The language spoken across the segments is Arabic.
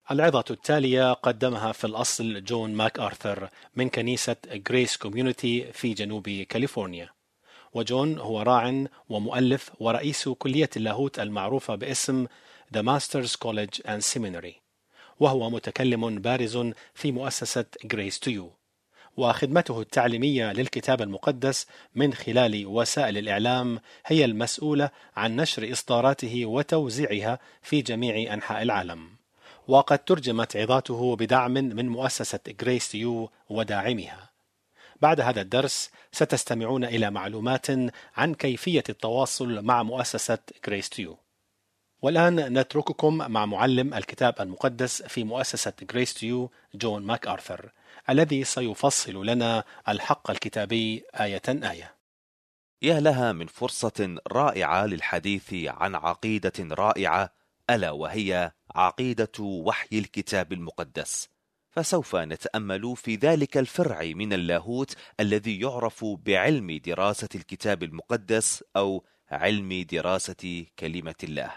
العظة التالية قدمها في الأصل جون ماك آرثر من كنيسة غريس كوميونيتي في جنوب كاليفورنيا. وجون هو راع ومؤلف ورئيس كلية اللاهوت المعروفة باسم The Masters College and Seminary، وهو متكلم بارز في مؤسسة Grace to You، وخدمته التعليمية للكتاب المقدس من خلال وسائل الإعلام هي المسؤولة عن نشر إصداراته وتوزيعها في جميع أنحاء العالم. وقد ترجمت عظاته بدعم من مؤسسة Grace to You وداعمها. بعد هذا الدرس ستستمعون إلى معلومات عن كيفية التواصل مع مؤسسة Grace to You. والآن نترككم مع معلم الكتاب المقدس في مؤسسة Grace to You جون ماك آرثر، الذي سيفصل لنا الحق الكتابي آية آية. يا لها من فرصة رائعة للحديث عن عقيدة رائعة، ألا وهي عقيدة وحي الكتاب المقدس. فسوف نتأمل في ذلك الفرع من اللاهوت الذي يعرف بعلم دراسة الكتاب المقدس أو علم دراسة كلمة الله.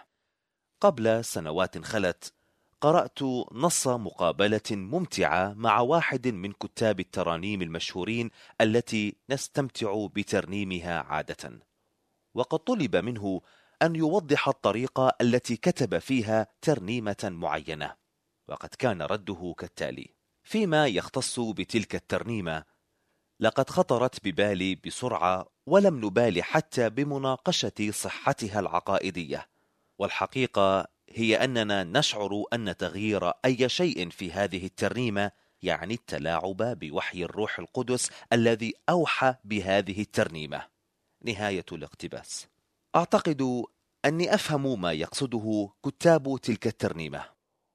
قبل سنوات خلت قرأت نص مقابلة ممتعة مع واحد من كتاب الترانيم المشهورين التي نستمتع بترنيمها عادة، وقد طلب منه أن يوضح الطريقة التي كتب فيها ترنيمة معينة. وقد كان رده كالتالي: فيما يختص بتلك الترنيمة، لقد خطرت ببالي بسرعة ولم نبالي حتى بمناقشة صحتها العقائدية، والحقيقة هي أننا نشعر أن تغيير أي شيء في هذه الترنيمة يعني التلاعب بوحي الروح القدس الذي أوحى بهذه الترنيمة. نهاية الاقتباس. أعتقد أني أفهم ما يقصده كتاب تلك الترنيمة،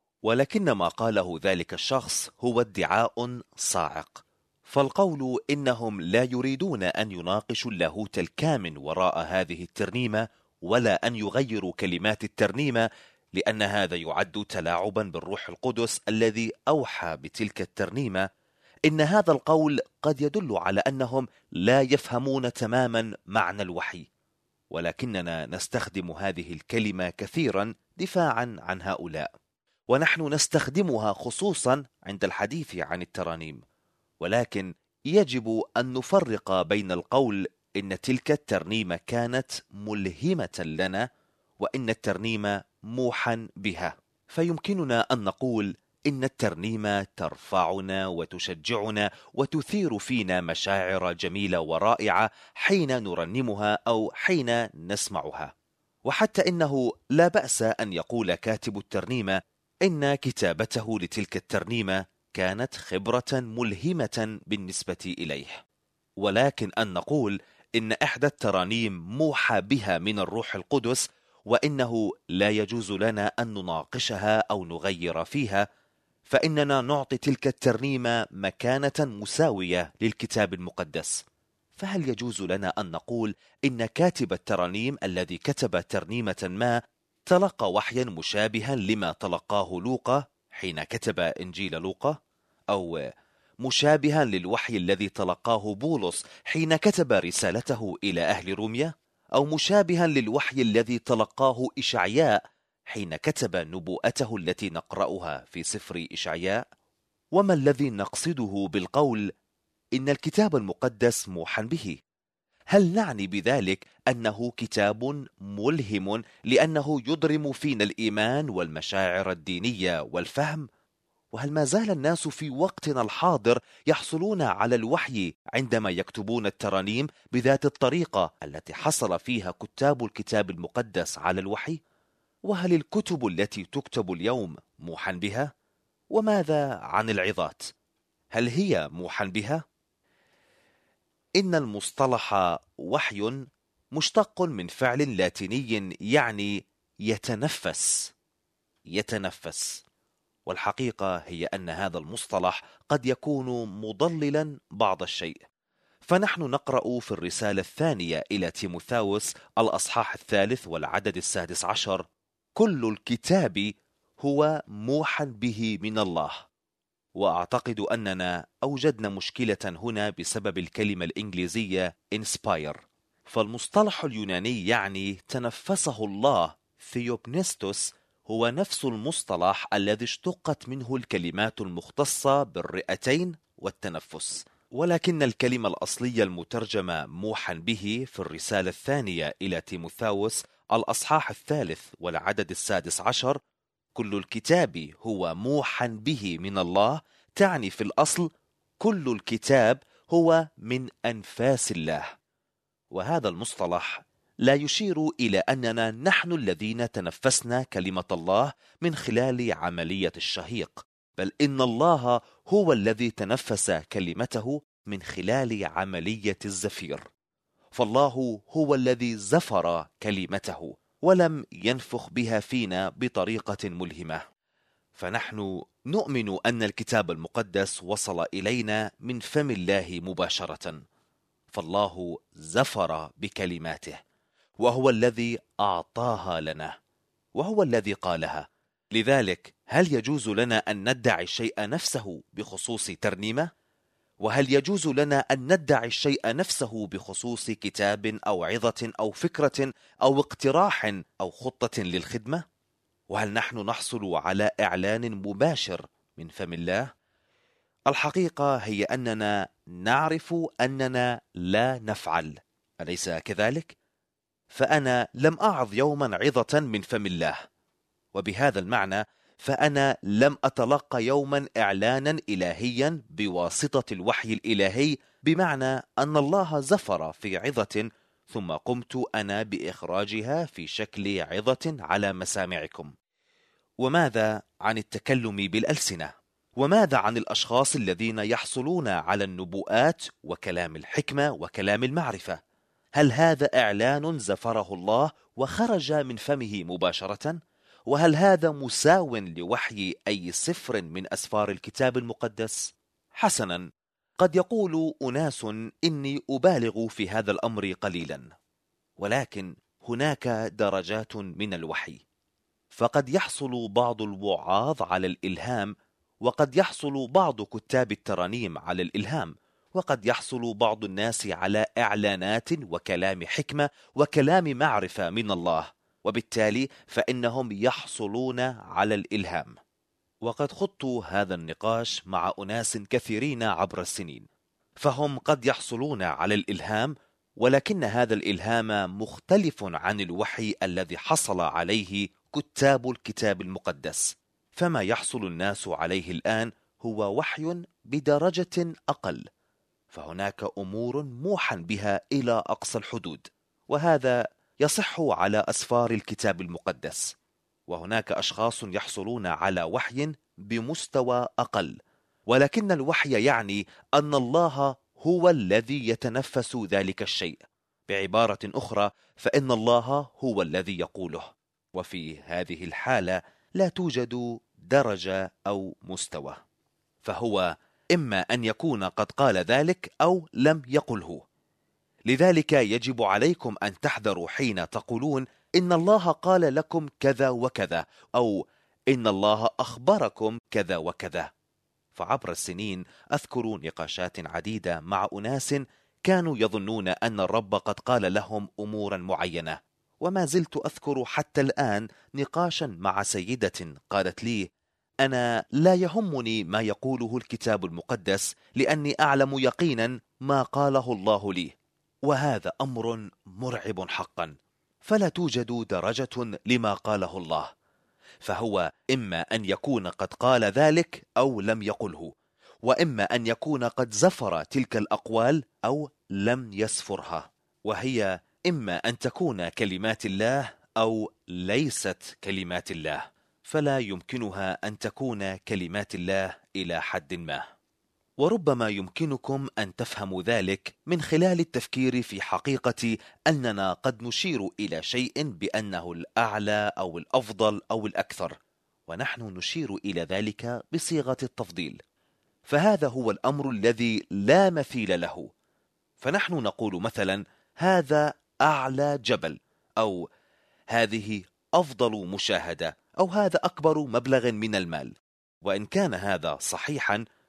ولكن ما قاله ذلك الشخص هو ادعاء صاعق. فالقول إنهم لا يريدون أن يناقشوا اللاهوت الكامن وراء هذه الترنيمة ولا أن يغيروا كلمات الترنيمة، لأن هذا يعد تلاعبا بالروح القدس الذي أوحى بتلك الترنيمة. إن هذا القول قد يدل على أنهم لا يفهمون تماما معنى الوحي، ولكننا نستخدم هذه الكلمة كثيرا دفاعا عن هؤلاء، ونحن نستخدمها خصوصا عند الحديث عن الترانيم. ولكن يجب أن نفرق بين القول إن تلك الترنيمة كانت ملهمة لنا وإن الترنيمة موحى بها. فيمكننا أن نقول إن الترنيمة ترفعنا وتشجعنا وتثير فينا مشاعر جميلة ورائعة حين نرنمها أو حين نسمعها. وحتى إنه لا بأس أن يقول كاتب الترنيمة إن كتابته لتلك الترنيمة كانت خبرة ملهمة بالنسبة إليه. ولكن أن نقول إن إحدى الترانيم موحى بها من الروح القدس وإنه لا يجوز لنا أن نناقشها أو نغير فيها، فإننا نعطي تلك الترنيمة مكانة مساوية للكتاب المقدس. فهل يجوز لنا أن نقول إن كاتب الترانيم الذي كتب ترنيمة ما تلقى وحيا مشابها لما تلقاه لوقا حين كتب إنجيل لوقا، أو مشابها للوحي الذي تلقاه بولس حين كتب رسالته إلى أهل روميا، أو مشابها للوحي الذي تلقاه إشعياء حين كتب نبوءته التي نقرأها في سفر إشعياء؟ وما الذي نقصده بالقول إن الكتاب المقدس موحى به؟ هل نعني بذلك أنه كتاب ملهم لأنه يضرم فينا الإيمان والمشاعر الدينية والفهم؟ وهل ما زال الناس في وقتنا الحاضر يحصلون على الوحي عندما يكتبون الترانيم بذات الطريقة التي حصل فيها كتاب الكتاب المقدس على الوحي؟ وهل الكتب التي تكتب اليوم موحى بها؟ وماذا عن العظات؟ هل هي موحى بها؟ إن المصطلح وحي مشتق من فعل لاتيني يعني يتنفس. والحقيقة هي أن هذا المصطلح قد يكون مضللا بعض الشيء. فنحن نقرأ في الرسالة الثانية إلى تيموثاوس الأصحاح 3 والعدد 16: كل الكتاب هو موحى به من الله. وأعتقد أننا أوجدنا مشكلة هنا بسبب الكلمة الإنجليزية inspire. فالمصطلح اليوناني يعني تنفسه الله ثيوبنستوس هو نفس المصطلح الذي اشتقت منه الكلمات المختصة بالرئتين والتنفس، ولكن الكلمة الأصلية المترجمة موحى به في الرسالة الثانية إلى تيموثاوس الأصحاح 3 والعدد 16: كل الكتاب هو موحى به من الله، تعني في الأصل كل الكتاب هو من أنفاس الله. وهذا المصطلح لا يشير إلى أننا نحن الذين تنفسنا كلمة الله من خلال عملية الشهيق، بل إن الله هو الذي تنفس كلمته من خلال عملية الزفير. فالله هو الذي زفر كلمته ولم ينفخ بها فينا بطريقة ملهمة. فنحن نؤمن أن الكتاب المقدس وصل إلينا من فم الله مباشرة، فالله زفر بكلماته، وهو الذي أعطاها لنا، وهو الذي قالها. لذلك هل يجوز لنا أن ندعي الشيء نفسه بخصوص ترنيمة؟ وهل يجوز لنا أن ندعي الشيء نفسه بخصوص كتاب أو عظة أو فكرة أو اقتراح أو خطة للخدمة؟ وهل نحن نحصل على إعلان مباشر من فم الله؟ الحقيقة هي أننا نعرف أننا لا نفعل، أليس كذلك؟ فأنا لم أعظ يوما عظة من فم الله، وبهذا المعنى فأنا لم أتلقى يوما إعلانا إلهيا بواسطة الوحي الإلهي، بمعنى أن الله زفر في عظة ثم قمت أنا بإخراجها في شكل عظة على مسامعكم. وماذا عن التكلم بالألسنة؟ وماذا عن الأشخاص الذين يحصلون على النبوءات وكلام الحكمة وكلام المعرفة؟ هل هذا إعلان زفره الله وخرج من فمه مباشرة؟ وهل هذا مساو لوحي أي سفر من أسفار الكتاب المقدس؟ حسنا، قد يقول أناس إني أبالغ في هذا الأمر قليلا، ولكن هناك درجات من الوحي. فقد يحصل بعض الوعاظ على الإلهام، وقد يحصل بعض كتاب الترانيم على الإلهام، وقد يحصل بعض الناس على إعلانات وكلام حكمة وكلام معرفة من الله، وبالتالي فإنهم يحصلون على الإلهام. وقد خضت هذا النقاش مع أناس كثيرين عبر السنين، فهم قد يحصلون على الإلهام، ولكن هذا الإلهام مختلف عن الوحي الذي حصل عليه كتاب الكتاب المقدس. فما يحصل الناس عليه الآن هو وحي بدرجة أقل، فهناك أمور موحى بها إلى أقصى الحدود، وهذا يصح على أسفار الكتاب المقدس. وهناك أشخاص يحصلون على وحي بمستوى أقل، ولكن الوحي يعني أن الله هو الذي يتنفس ذلك الشيء. بعبارة أخرى، فإن الله هو الذي يقوله، وفي هذه الحالة لا توجد درجة أو مستوى، فهو إما أن يكون قد قال ذلك أو لم يقله. لذلك يجب عليكم أن تحذروا حين تقولون إن الله قال لكم كذا وكذا، أو إن الله أخبركم كذا وكذا. فعبر السنين أذكر نقاشات عديدة مع أناس كانوا يظنون أن الرب قد قال لهم أمورا معينة، وما زلت أذكر حتى الآن نقاشا مع سيدة قالت لي: أنا لا يهمني ما يقوله الكتاب المقدس، لأني أعلم يقينا ما قاله الله لي. وهذا أمر مرعب حقا، فلا توجد درجة لما قاله الله، فهو إما أن يكون قد قال ذلك أو لم يقله، وإما أن يكون قد زفر تلك الأقوال أو لم يسفرها، وهي إما أن تكون كلمات الله أو ليست كلمات الله، فلا يمكنها أن تكون كلمات الله إلى حد ما. وربما يمكنكم أن تفهموا ذلك من خلال التفكير في حقيقة أننا قد نشير إلى شيء بأنه الأعلى أو الأفضل أو الأكثر، ونحن نشير إلى ذلك بصيغة التفضيل، فهذا هو الأمر الذي لا مثيل له. فنحن نقول مثلا: هذا أعلى جبل، أو هذه أفضل مشاهدة، أو هذا أكبر مبلغ من المال. وإن كان هذا صحيحا،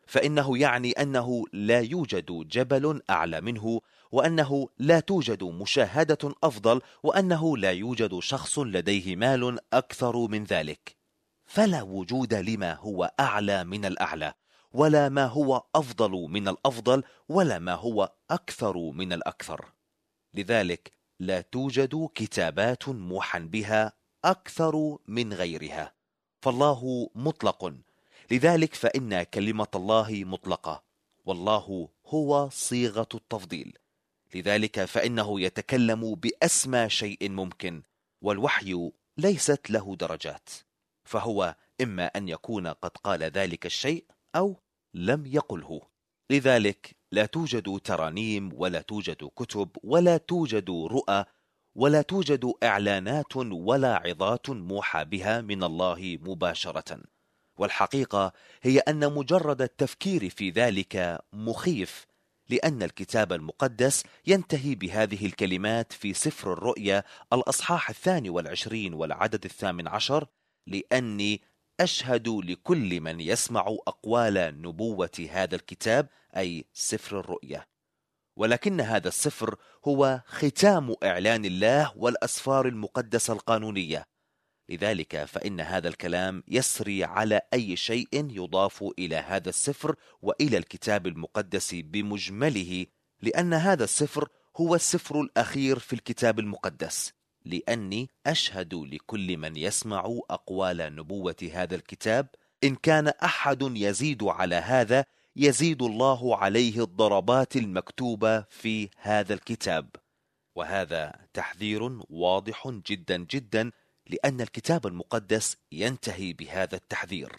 فإنه يعني أنه لا يوجد جبل أعلى منه، وأنه لا توجد مشاهدة أفضل، وأنه لا يوجد شخص لديه مال أكثر من ذلك. فلا وجود لما هو أعلى من الأعلى، ولا ما هو أفضل من الأفضل، ولا ما هو أكثر من الأكثر. لذلك لا توجد كتابات موحى بها أكثر من غيرها، فالله مطلق. لذلك فإن كلمة الله مطلقة، والله هو صيغة التفضيل. لذلك فإنه يتكلم بأسمى شيء ممكن، والوحي ليست له درجات، فهو إما أن يكون قد قال ذلك الشيء أو لم يقله. لذلك لا توجد ترانيم، ولا توجد كتب، ولا توجد رؤى، ولا توجد إعلانات ولا عظات موحى بها من الله مباشرة. والحقيقة هي أن مجرد التفكير في ذلك مخيف، لأن الكتاب المقدس ينتهي بهذه الكلمات في سفر الرؤيا الأصحاح 22 والعدد 18: لأني أشهد لكل من يسمع أقوال نبوة هذا الكتاب، أي سفر الرؤيا. ولكن هذا السفر هو ختام إعلان الله والأسفار المقدسة القانونية. لذلك فإن هذا الكلام يسري على أي شيء يضاف إلى هذا السفر وإلى الكتاب المقدس بمجمله، لأن هذا السفر هو السفر الأخير في الكتاب المقدس. لأني أشهد لكل من يسمع أقوال نبوة هذا الكتاب، إن كان أحد يزيد على هذا يزيد الله عليه الضربات المكتوبة في هذا الكتاب. وهذا تحذير واضح جدا جدا، لأن الكتاب المقدس ينتهي بهذا التحذير.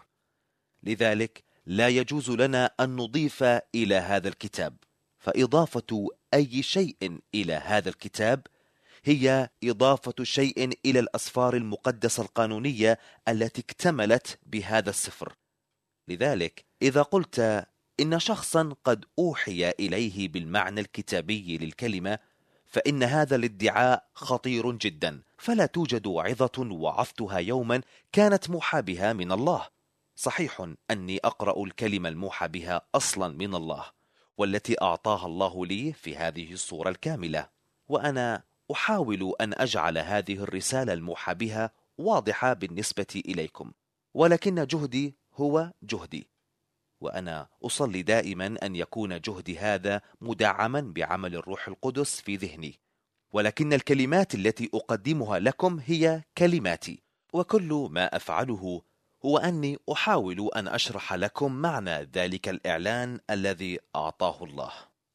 لذلك لا يجوز لنا أن نضيف إلى هذا الكتاب، فإضافة أي شيء إلى هذا الكتاب هي إضافة شيء إلى الأسفار المقدسة القانونية التي اكتملت بهذا السفر. لذلك إذا قلت إن شخصا قد أوحي إليه بالمعنى الكتابي للكلمة، فإن هذا الادعاء خطير جدا، فلا توجد عظة وعظتها يوما كانت موحى بها من الله. صحيح أني أقرأ الكلمة الموحى بها أصلا من الله، والتي أعطاها الله لي في هذه الصورة الكاملة، وأنا أحاول أن أجعل هذه الرسالة الموحى بها واضحة بالنسبة إليكم، ولكن جهدي هو جهدي، وأنا أصلي دائما أن يكون جهدي هذا مدعما بعمل الروح القدس في ذهني. ولكن الكلمات التي أقدمها لكم هي كلماتي، وكل ما أفعله هو أني أحاول أن أشرح لكم معنى ذلك الإعلان الذي أعطاه الله.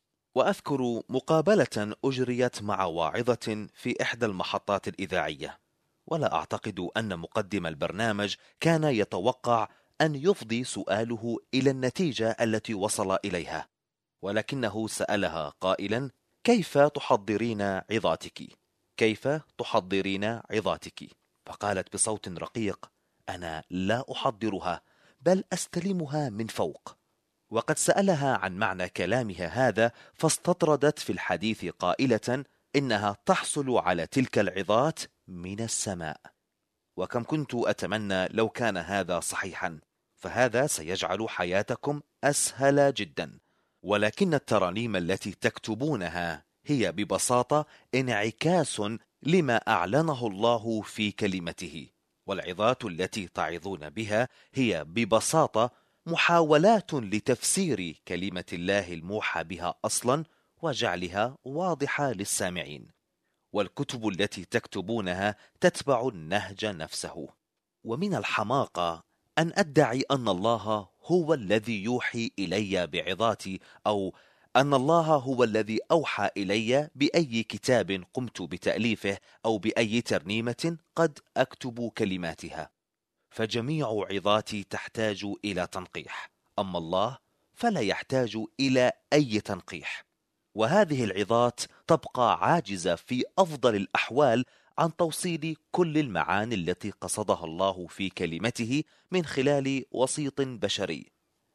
وأذكر مقابلة أجريت مع واعظة في إحدى المحطات الإذاعية، ولا أعتقد أن مقدم البرنامج كان يتوقع أن يفضي سؤاله إلى النتيجة التي وصل إليها، ولكنه سألها قائلا: كيف تحضرين عظاتك؟ كيف تحضرين عظاتك؟ فقالت بصوت رقيق: أنا لا أحضرها، بل أستلمها من فوق. وقد سألها عن معنى كلامها هذا، فاستطردت في الحديث قائلة إنها تحصل على تلك العظات من السماء. وكم كنت أتمنى لو كان هذا صحيحا، فهذا سيجعل حياتكم أسهل جدا. ولكن الترانيم التي تكتبونها هي ببساطة انعكاس لما أعلنه الله في كلمته، والعظات التي تعظون بها هي ببساطة محاولات لتفسير كلمة الله الموحى بها أصلا وجعلها واضحة للسامعين. والكتب التي تكتبونها تتبع النهج نفسه. ومن الحماقة أن أدعي أن الله هو الذي يوحي إلي بعظاتي، أو أن الله هو الذي أوحى إلي بأي كتاب قمت بتأليفه أو بأي ترنيمة قد أكتب كلماتها. فجميع عظاتي تحتاج إلى تنقيح، أما الله فلا يحتاج إلى أي تنقيح. وهذه العظات تبقى عاجزة في أفضل الأحوال عن توصيل كل المعاني التي قصدها الله في كلمته من خلال وسيط بشري.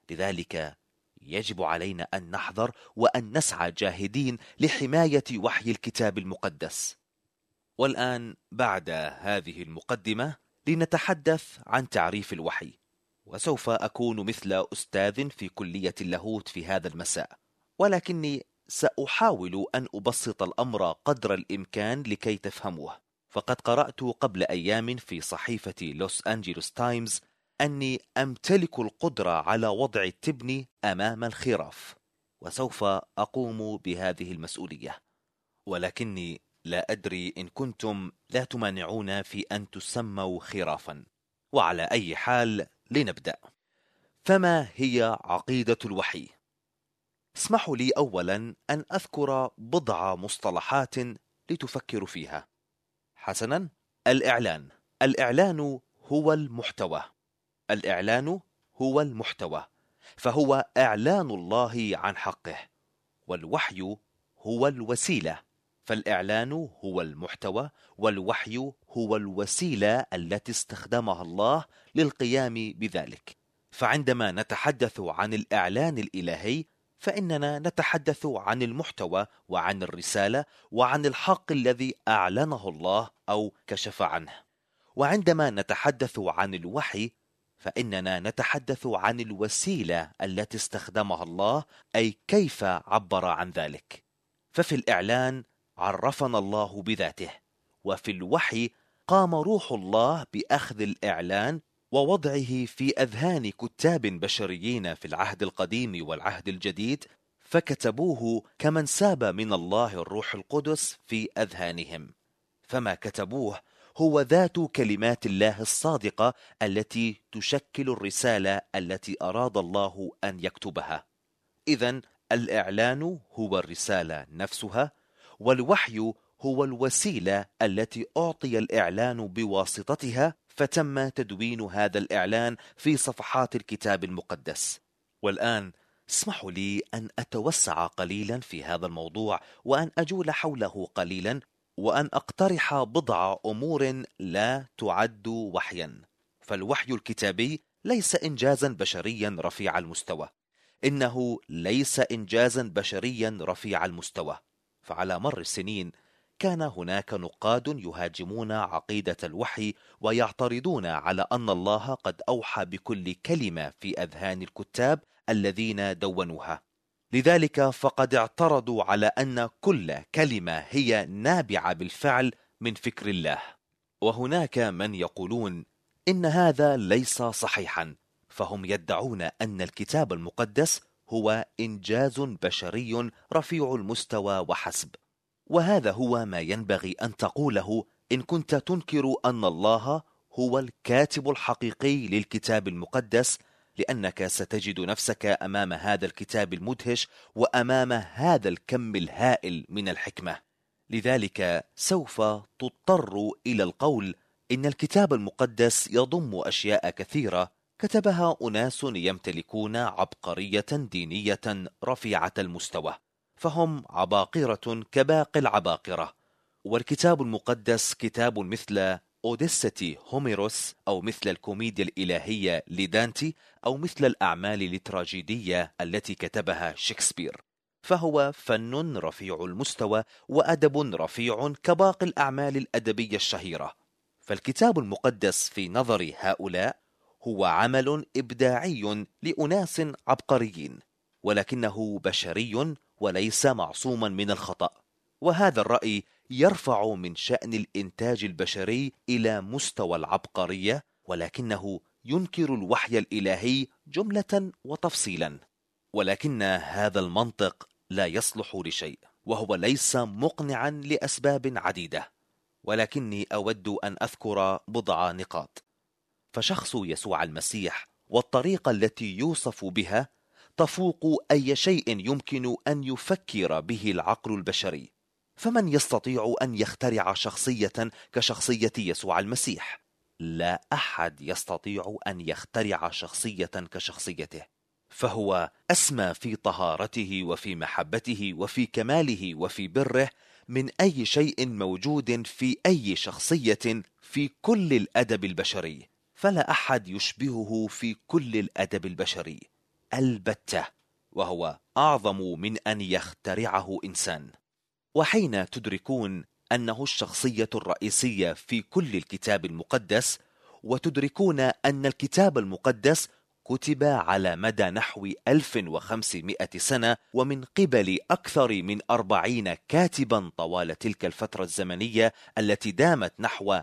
لذلك يجب علينا أن نحذر وأن نسعى جاهدين لحماية وحي الكتاب المقدس. والآن بعد هذه المقدمة لنتحدث عن تعريف الوحي. وسوف أكون مثل أستاذ في كلية اللاهوت في هذا المساء، ولكني سأحاول أن أبسط الأمر قدر الإمكان لكي تفهموه. فقد قرأت قبل أيام في صحيفة لوس أنجلوس تايمز أني أمتلك القدرة على وضع التبن أمام الخراف، وسوف أقوم بهذه المسؤولية، ولكني لا أدري إن كنتم لا تمانعون في أن تسموا خرافا. وعلى أي حال لنبدأ. فما هي عقيدة الوحي؟ اسمحوا لي أولا أن أذكر بضع مصطلحات لتفكروا فيها. حسنا، الإعلان هو المحتوى. الإعلان هو المحتوى، فهو إعلان الله عن حقه. والوحي هو الوسيلة، فالإعلان هو المحتوى، والوحي هو الوسيلة التي استخدمها الله للقيام بذلك. فعندما نتحدث عن الإعلان الإلهي فإننا نتحدث عن المحتوى وعن الرسالة وعن الحق الذي أعلنه الله أو كشف عنه. وعندما نتحدث عن الوحي فإننا نتحدث عن الوسيلة التي استخدمها الله، أي كيف عبر عن ذلك. ففي الإعلان عرفنا الله بذاته، وفي الوحي قام روح الله بأخذ الإعلان ووضعه في أذهان كتاب بشريين في العهد القديم والعهد الجديد، فكتبوه كمن ساب من الله الروح القدس في أذهانهم. فما كتبوه هو ذات كلمات الله الصادقة التي تشكل الرسالة التي أراد الله أن يكتبها. إذن الإعلان هو الرسالة نفسها، والوحي هو الوسيلة التي أعطي الإعلان بواسطتها، فتم تدوين هذا الإعلان في صفحات الكتاب المقدس. والآن اسمحوا لي أن أتوسع قليلا في هذا الموضوع، وأن أجول حوله قليلا، وأن أقترح بضع أمور لا تعد وحيا. فالوحي الكتابي ليس إنجازا بشريا رفيع المستوى، إنه ليس إنجازا بشريا رفيع المستوى. فعلى مر السنين كان هناك نقاد يهاجمون عقيدة الوحي، ويعترضون على أن الله قد أوحى بكل كلمة في أذهان الكتاب الذين دونوها. لذلك فقد اعترضوا على أن كل كلمة هي نابعة بالفعل من فكر الله. وهناك من يقولون إن هذا ليس صحيحا، فهم يدعون أن الكتاب المقدس هو إنجاز بشري رفيع المستوى وحسب. وهذا هو ما ينبغي أن تقوله إن كنت تنكر أن الله هو الكاتب الحقيقي للكتاب المقدس، لأنك ستجد نفسك أمام هذا الكتاب المدهش وأمام هذا الكم الهائل من الحكمة. لذلك سوف تضطر إلى القول إن الكتاب المقدس يضم أشياء كثيرة كتبها أناس يمتلكون عبقرية دينية رفيعة المستوى، فهم عباقرة كباقي العباقرة. والكتاب المقدس كتاب مثل أوديسة هوميروس، أو مثل الكوميديا الإلهية لدانتي، أو مثل الأعمال التراجيدية التي كتبها شكسبير، فهو فن رفيع المستوى وأدب رفيع كباقي الأعمال الأدبية الشهيرة. فالكتاب المقدس في نظر هؤلاء هو عمل إبداعي لأناس عبقريين، ولكنه بشري وليس معصوما من الخطأ. وهذا الرأي يرفع من شأن الإنتاج البشري إلى مستوى العبقرية، ولكنه ينكر الوحي الإلهي جملة وتفصيلا. ولكن هذا المنطق لا يصلح لشيء، وهو ليس مقنعا لأسباب عديدة، ولكني أود أن أذكر بضع نقاط. فشخص يسوع المسيح والطريقة التي يوصف بها تفوق أي شيء يمكن أن يفكر به العقل البشري. فمن يستطيع أن يخترع شخصية كشخصية يسوع المسيح؟ لا أحد يستطيع أن يخترع شخصية كشخصيته، فهو أسمى في طهارته وفي محبته وفي كماله وفي بره من أي شيء موجود في أي شخصية في كل الأدب البشري. فلا أحد يشبهه في كل الأدب البشري البتة، وهو أعظم من أن يخترعه إنسان. وحين تدركون أنه الشخصية الرئيسية في كل الكتاب المقدس، وتدركون أن الكتاب المقدس كتب على مدى نحو 1500 سنة ومن قبل أكثر من 40 كاتبا طوال تلك الفترة الزمنية التي دامت نحو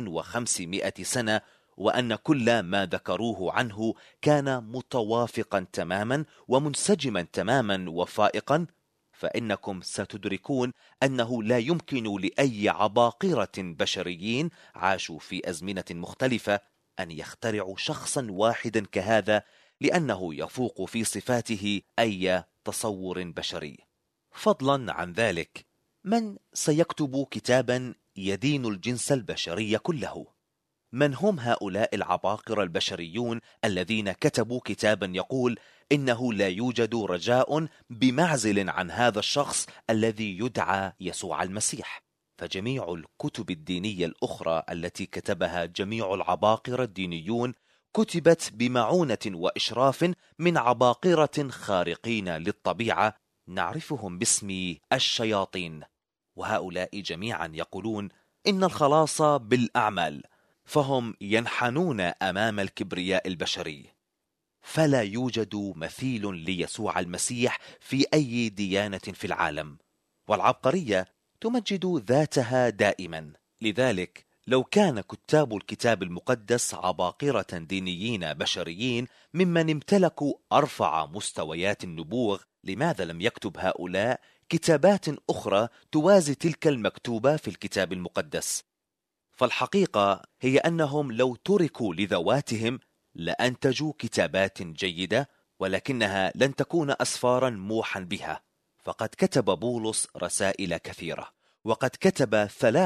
1500 سنة، وأن كل ما ذكروه عنه كان متوافقا تماما ومنسجما تماما وفائقا، فإنكم ستدركون أنه لا يمكن لأي عباقرة بشريين عاشوا في أزمنة مختلفة أن يخترعوا شخصا واحدا كهذا، لأنه يفوق في صفاته أي تصور بشري. فضلا عن ذلك، من سيكتب كتابا يدين الجنس البشري كله؟ من هم هؤلاء العباقرة البشريون الذين كتبوا كتابا يقول إنه لا يوجد رجاء بمعزل عن هذا الشخص الذي يدعى يسوع المسيح؟ فجميع الكتب الدينية الأخرى التي كتبها جميع العباقرة الدينيون كتبت بمعونة وإشراف من عباقرة خارقين للطبيعة نعرفهم باسم الشياطين، وهؤلاء جميعا يقولون إن الخلاص بالأعمال، فهم ينحنون أمام الكبرياء البشري. فلا يوجد مثيل ليسوع المسيح في أي ديانة في العالم، والعبقرية تمجد ذاتها دائما. لذلك لو كان كتاب الكتاب المقدس عباقرة دينيين بشريين ممن امتلكوا أرفع مستويات النبوغ، لماذا لم يكتب هؤلاء كتابات أخرى توازي تلك المكتوبة في الكتاب المقدس؟ فالحقيقة هي أنهم لو تركوا لذواتهم لأنتجوا كتابات جيدة، ولكنها لن تكون أسفارا موحا بها. فقد كتب بولس رسائل كثيرة، وقد كتب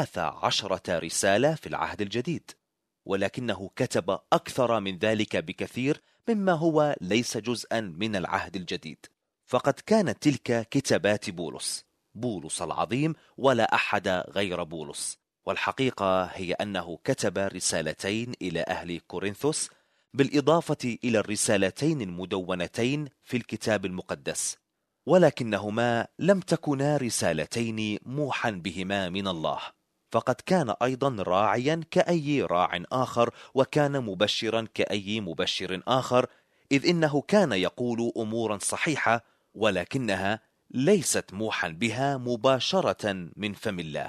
13 رسالة في العهد الجديد، ولكنه كتب أكثر من ذلك بكثير مما هو ليس جزءا من العهد الجديد. فقد كانت تلك كتابات بولس العظيم، ولا أحد غير بولس. والحقيقة هي أنه كتب رسالتين إلى أهل كورنثوس بالإضافة إلى الرسالتين المدونتين في الكتاب المقدس، ولكنهما لم تكونا رسالتين موحى بهما من الله. فقد كان أيضا راعيا كأي راع آخر، وكان مبشرا كأي مبشر آخر، إذ إنه كان يقول أمورا صحيحة ولكنها ليست موحى بها مباشرة من فم الله.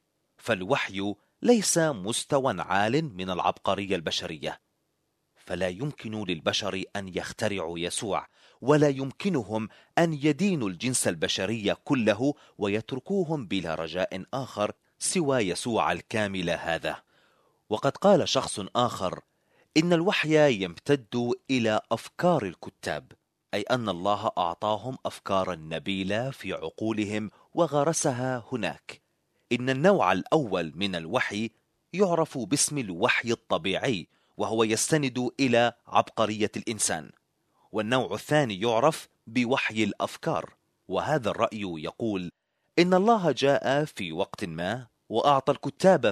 فالوحي ليس مستوى عال من العبقرية البشرية، فلا يمكن للبشر أن يخترعوا يسوع، ولا يمكنهم أن يدينوا الجنس البشري كله ويتركوهم بلا رجاء آخر سوى يسوع الكامل هذا. وقد قال شخص آخر إن الوحي يمتد إلى أفكار الكتاب، أي أن الله أعطاهم أفكارا نبيلة في عقولهم وغرسها هناك. إن النوع الأول من الوحي يعرف باسم الوحي الطبيعي، وهو يستند إلى عبقرية الإنسان، والنوع الثاني يعرف بوحي الأفكار. وهذا الرأي يقول إن الله جاء في وقت ما وأعطى الكتاب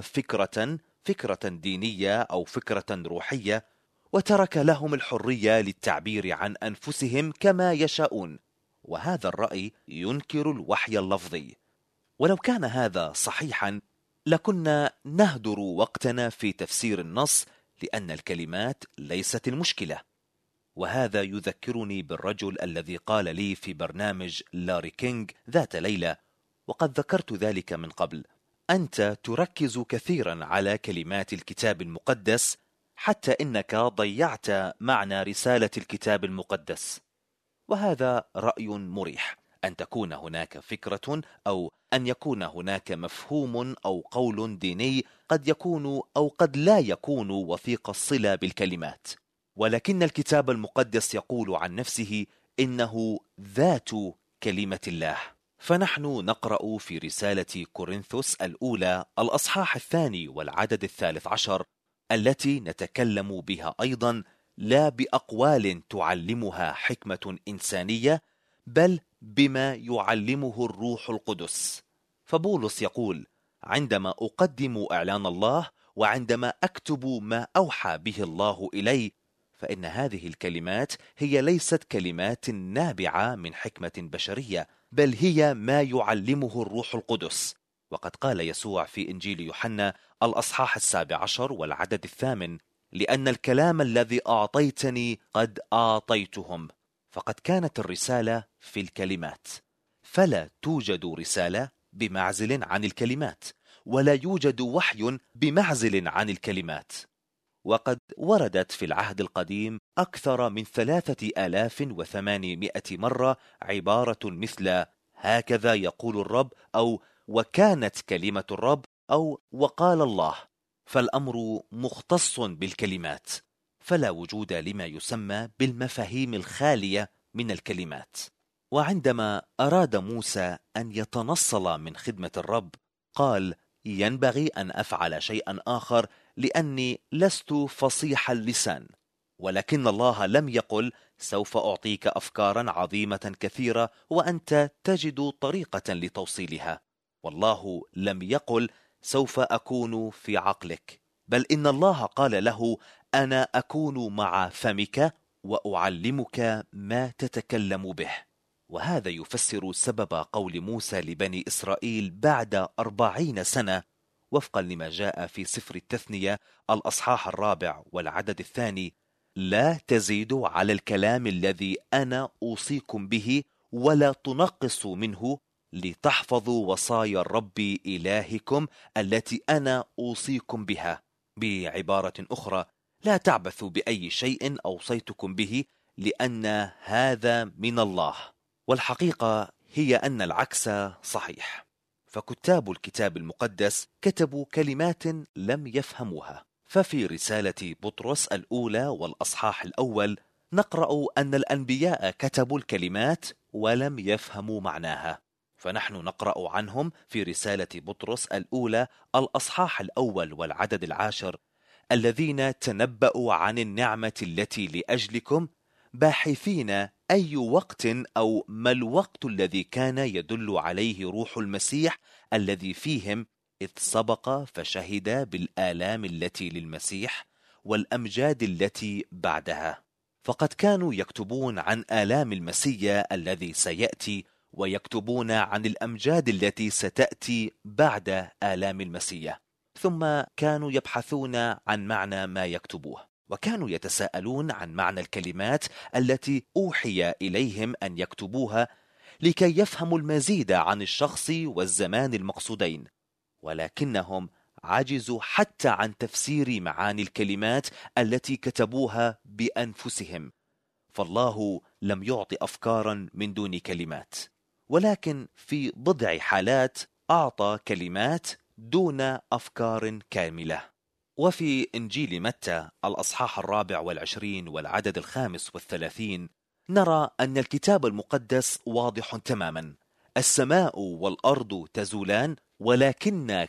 فكرة دينية أو فكرة روحية، وترك لهم الحرية للتعبير عن أنفسهم كما يشاءون. وهذا الرأي ينكر الوحي اللفظي. ولو كان هذا صحيحا لكنا نهدر وقتنا في تفسير النص، لأن الكلمات ليست المشكلة. وهذا يذكرني بالرجل الذي قال لي في برنامج لاري كينغ ذات ليلة، وقد ذكرت ذلك من قبل: أنت تركز كثيرا على كلمات الكتاب المقدس حتى إنك ضيعت معنى رسالة الكتاب المقدس. وهذا رأي مريح، أن تكون هناك فكرة أو أن يكون هناك مفهوم أو قول ديني قد يكون أو قد لا يكون وثيق الصلة بالكلمات، ولكن الكتاب المقدس يقول عن نفسه إنه ذات كلمة الله. فنحن نقرأ في رسالة كورنثوس الأولى الأصحاح 2 والعدد 13 التي نتكلم بها أيضا لا بأقوال تعلمها حكمة إنسانية، بل بما يعلمه الروح القدس. فبولس يقول: عندما أقدم إعلان الله وعندما أكتب ما أوحى به الله إلي، فإن هذه الكلمات هي ليست كلمات نابعة من حكمة بشرية، بل هي ما يعلمه الروح القدس. وقد قال يسوع في إنجيل يوحنا الأصحاح 17 والعدد 8: لأن الكلام الذي أعطيتني قد أعطيتهم. فقد كانت الرسالة في الكلمات، فلا توجد رسالة بمعزل عن الكلمات، ولا يوجد وحي بمعزل عن الكلمات. وقد وردت في العهد القديم أكثر من 3800 مرة عبارة مثل هكذا يقول الرب، أو وكانت كلمة الرب، أو وقال الله. فالأمر مختص بالكلمات، فلا وجود لما يسمى بالمفاهيم الخالية من الكلمات. وعندما أراد موسى أن يتنصل من خدمة الرب قال: ينبغي أن أفعل شيئا آخر لأني لست فصيح اللسان. ولكن الله لم يقل: سوف أعطيك أفكارا عظيمة كثيرة وأنت تجد طريقة لتوصيلها. والله لم يقل: سوف أكون في عقلك، بل إن الله قال له: أنا أكون مع فمك وأعلمك ما تتكلم به. وهذا يفسر سبب قول موسى لبني إسرائيل بعد 40 سنة وفقا لما جاء في سفر التثنية الأصحاح 4 والعدد 2: لا تزيدوا على الكلام الذي أنا أوصيكم به ولا تنقصوا منه، لتحفظوا وصايا الرب إلهكم التي أنا أوصيكم بها. بعبارة أخرى: لا تعبثوا بأي شيء أوصيتكم به، لأن هذا من الله. والحقيقة هي أن العكس صحيح، فكتاب الكتاب المقدس كتبوا كلمات لم يفهموها. ففي رسالة بطرس الأولى والأصحاح الأول نقرأ أن الأنبياء كتبوا الكلمات ولم يفهموا معناها. فنحن نقرأ عنهم في رسالة بطرس الأولى الأصحاح الأول والعدد 10: الذين تنبأوا عن النعمة التي لأجلكم، باحثين أي وقت أو ما الوقت الذي كان يدل عليه روح المسيح الذي فيهم، إذ سبق فشهد بالآلام التي للمسيح والأمجاد التي بعدها. فقد كانوا يكتبون عن آلام المسيح الذي سيأتي، ويكتبون عن الأمجاد التي ستأتي بعد آلام المسيح. ثم كانوا يبحثون عن معنى ما يكتبوه، وكانوا يتساءلون عن معنى الكلمات التي أوحي إليهم أن يكتبوها لكي يفهموا المزيد عن الشخص والزمان المقصودين، ولكنهم عجزوا حتى عن تفسير معاني الكلمات التي كتبوها بأنفسهم. فالله لم يعطي أفكارا من دون كلمات، ولكن في بضع حالات أعطى كلمات دون أفكار كاملة. وفي إنجيل متى الأصحاح 24 والعدد 35 نرى أن الكتاب المقدس واضح تماما: السماء والأرض تزولان ولكن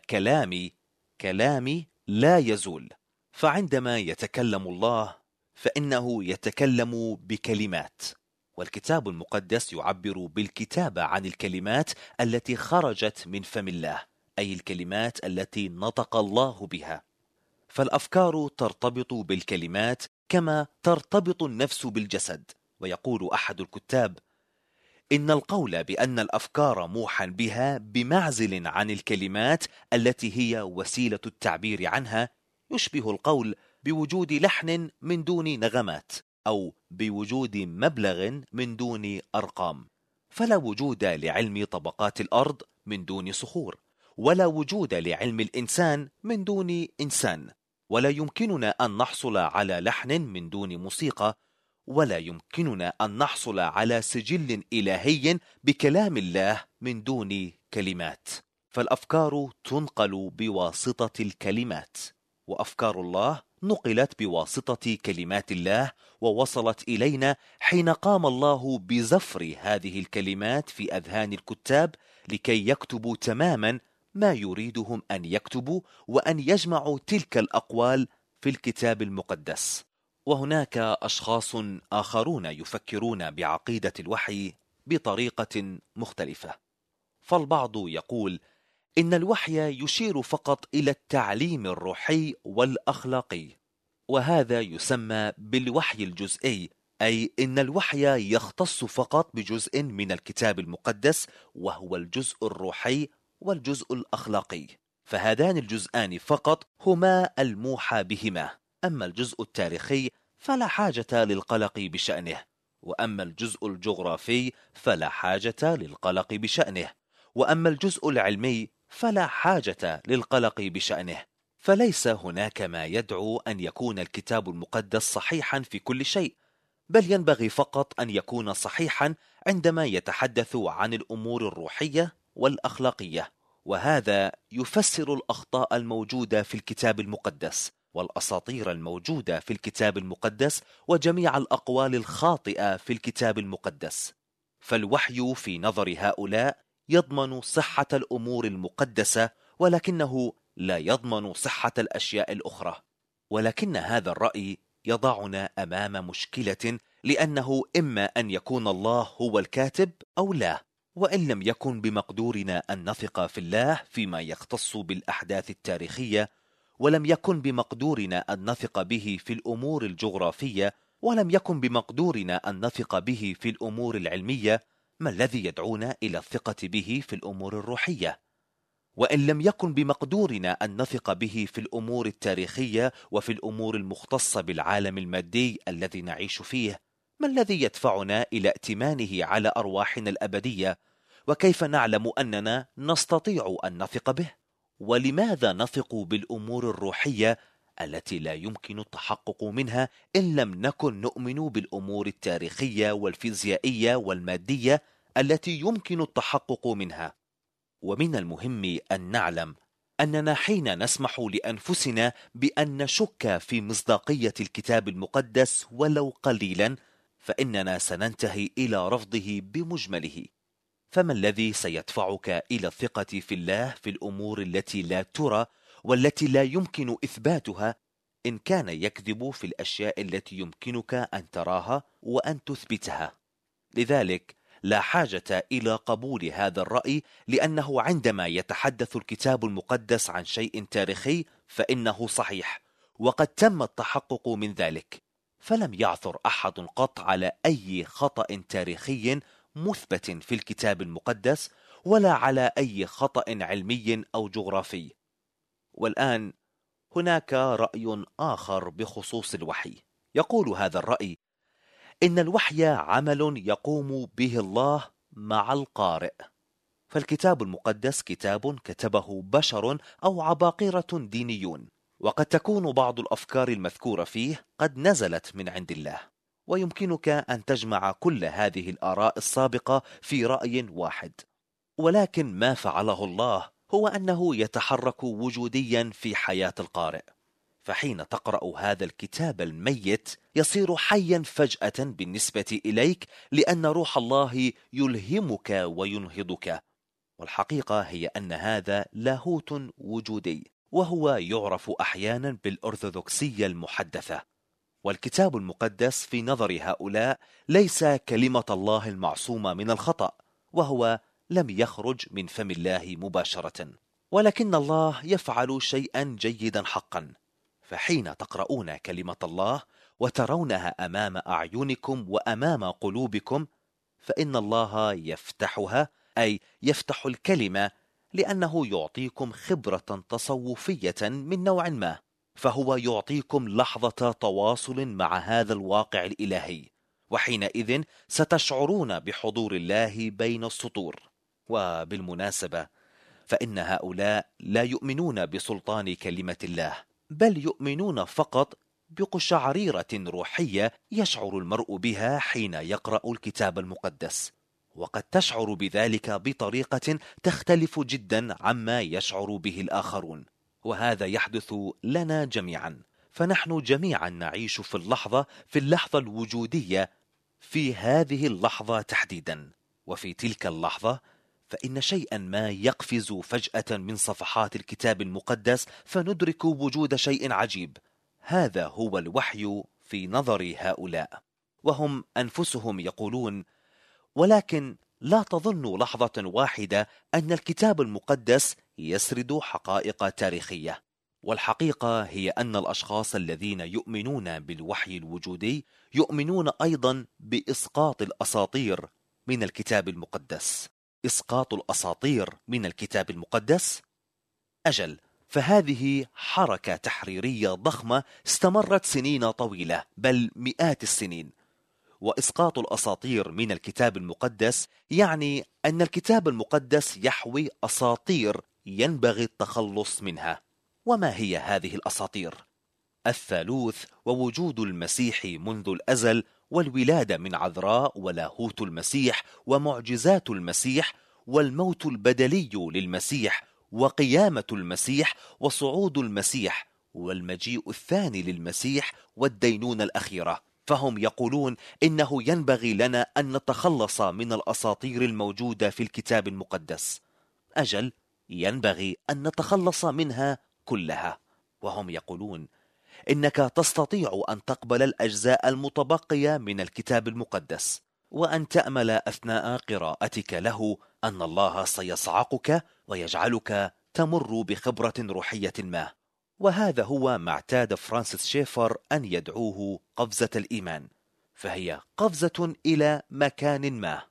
كلامي لا يزول. فعندما يتكلم الله فإنه يتكلم بكلمات، والكتاب المقدس يعبر بالكتابة عن الكلمات التي خرجت من فم الله، أي الكلمات التي نطق الله بها. فالأفكار ترتبط بالكلمات كما ترتبط النفس بالجسد. ويقول أحد الكتاب: إن القول بأن الأفكار موحى بها بمعزل عن الكلمات التي هي وسيلة التعبير عنها يشبه القول بوجود لحن من دون نغمات، أو بوجود مبلغ من دون أرقام. فلا وجود لعلم طبقات الأرض من دون صخور، ولا وجود لعلم الإنسان من دون إنسان، ولا يمكننا أن نحصل على لحن من دون موسيقى، ولا يمكننا أن نحصل على سجل إلهي بكلام الله من دون كلمات. فالأفكار تنقل بواسطة الكلمات، وأفكار الله نقلت بواسطة كلمات الله، ووصلت إلينا حين قام الله بزفر هذه الكلمات في أذهان الكتاب لكي يكتبوا تماما ما يريدهم أن يكتبوا، وأن يجمعوا تلك الأقوال في الكتاب المقدس. وهناك أشخاص آخرون يفكرون بعقيدة الوحي بطريقة مختلفة. فالبعض يقول إن الوحي يشير فقط إلى التعليم الروحي والأخلاقي، وهذا يسمى بالوحي الجزئي، أي إن الوحي يختص فقط بجزء من الكتاب المقدس، وهو الجزء الروحي والجزء الأخلاقي. فهذان الجزءان فقط هما الموحى بهما. أما الجزء التاريخي فلا حاجة للقلق بشأنه، وأما الجزء الجغرافي فلا حاجة للقلق بشأنه، وأما الجزء العلمي فلا حاجة للقلق بشأنه. فليس هناك ما يدعو أن يكون الكتاب المقدس صحيحا في كل شيء، بل ينبغي فقط أن يكون صحيحا عندما يتحدث عن الأمور الروحية والأخلاقية، وهذا يفسر الأخطاء الموجودة في الكتاب المقدس والأساطير الموجودة في الكتاب المقدس وجميع الأقوال الخاطئة في الكتاب المقدس. فالوحي في نظر هؤلاء يضمن صحة الأمور المقدسة، ولكنه لا يضمن صحة الأشياء الأخرى. ولكن هذا الرأي يضعنا أمام مشكلة، لأنه إما أن يكون الله هو الكاتب أو لا، وإن لم يكن بمقدورنا أن نثق في الله فيما يختص بالأحداث التاريخية، ولم يكن بمقدورنا أن نثق به في الأمور الجغرافية، ولم يكن بمقدورنا أن نثق به في الأمور العلمية، ما الذي يدعونا إلى الثقة به في الأمور الروحية؟ وإن لم يكن بمقدورنا أن نثق به في الأمور التاريخية وفي الأمور المختصة بالعالم المادي الذي نعيش فيه، ما الذي يدفعنا إلى ائتمانه على أرواحنا الأبدية؟ وكيف نعلم أننا نستطيع أن نثق به؟ ولماذا نثق بالأمور الروحية التي لا يمكن التحقق منها إن لم نكن نؤمن بالأمور التاريخية والفيزيائية والمادية التي يمكن التحقق منها؟ ومن المهم أن نعلم أننا حين نسمح لأنفسنا بأن نشك في مصداقية الكتاب المقدس ولو قليلا، فإننا سننتهي إلى رفضه بمجمله. فما الذي سيدفعك إلى الثقة في الله في الأمور التي لا ترى والتي لا يمكن إثباتها، إن كان يكذب في الأشياء التي يمكنك أن تراها وأن تثبتها؟ لذلك لا حاجة إلى قبول هذا الرأي، لأنه عندما يتحدث الكتاب المقدس عن شيء تاريخي فإنه صحيح، وقد تم التحقق من ذلك. فلم يعثر أحد قط على أي خطأ تاريخي مثبت في الكتاب المقدس، ولا على أي خطأ علمي أو جغرافي. والآن هناك رأي آخر بخصوص الوحي. يقول هذا الرأي إن الوحي عمل يقوم به الله مع القارئ، فالكتاب المقدس كتاب كتبه بشر أو عباقرة دينيون، وقد تكون بعض الأفكار المذكورة فيه قد نزلت من عند الله، ويمكنك أن تجمع كل هذه الآراء السابقة في رأي واحد. ولكن ما فعله الله هو أنه يتحرك وجوديا في حياة القارئ، فحين تقرأ هذا الكتاب الميت يصير حيا فجأة بالنسبة إليك، لأن روح الله يلهمك وينهضك. والحقيقة هي أن هذا لاهوت وجودي، وهو يعرف أحيانا بالأرثوذكسية المحدثة. والكتاب المقدس في نظر هؤلاء ليس كلمة الله المعصومة من الخطأ، وهو لم يخرج من فم الله مباشرة، ولكن الله يفعل شيئا جيدا حقا. فحين تقرؤون كلمة الله وترونها أمام أعينكم وأمام قلوبكم، فإن الله يفتحها، أي يفتح الكلمة، لأنه يعطيكم خبرة تصوفية من نوع ما، فهو يعطيكم لحظة تواصل مع هذا الواقع الإلهي، وحينئذ ستشعرون بحضور الله بين السطور. وبالمناسبة فإن هؤلاء لا يؤمنون بسلطان كلمة الله، بل يؤمنون فقط بقشعريرة روحية يشعر المرء بها حين يقرأ الكتاب المقدس، وقد تشعر بذلك بطريقة تختلف جدا عما يشعر به الآخرون. وهذا يحدث لنا جميعا، فنحن جميعا نعيش في اللحظة الوجودية، في هذه اللحظة تحديدا. وفي تلك اللحظة فإن شيئا ما يقفز فجأة من صفحات الكتاب المقدس، فندرك وجود شيء عجيب. هذا هو الوحي في نظر هؤلاء، وهم أنفسهم يقولون: ولكن لا تظن لحظة واحدة أن الكتاب المقدس يسرد حقائق تاريخية. والحقيقة هي أن الأشخاص الذين يؤمنون بالوحي الوجودي يؤمنون أيضا بإسقاط الأساطير من الكتاب المقدس. إسقاط الأساطير من الكتاب المقدس؟ أجل، فهذه حركة تحريرية ضخمة استمرت سنين طويلة، بل مئات السنين. وإسقاط الأساطير من الكتاب المقدس يعني أن الكتاب المقدس يحوي أساطير ينبغي التخلص منها. وما هي هذه الأساطير؟ الثالوث ووجود المسيح منذ الأزل، والولادة من عذراء، ولاهوت المسيح، ومعجزات المسيح، والموت البدلي للمسيح، وقيامة المسيح، وصعود المسيح، والمجيء الثاني للمسيح، والدينونة الأخيرة. فهم يقولون إنه ينبغي لنا أن نتخلص من الأساطير الموجودة في الكتاب المقدس. أجل، ينبغي أن نتخلص منها كلها. وهم يقولون إنك تستطيع أن تقبل الأجزاء المتبقية من الكتاب المقدس، وأن تأمل أثناء قراءتك له أن الله سيصعقك ويجعلك تمر بخبرة روحية ما. وهذا هو ما اعتاد فرانسيس شيفر أن يدعوه قفزة الإيمان، فهي قفزة إلى مكان ما.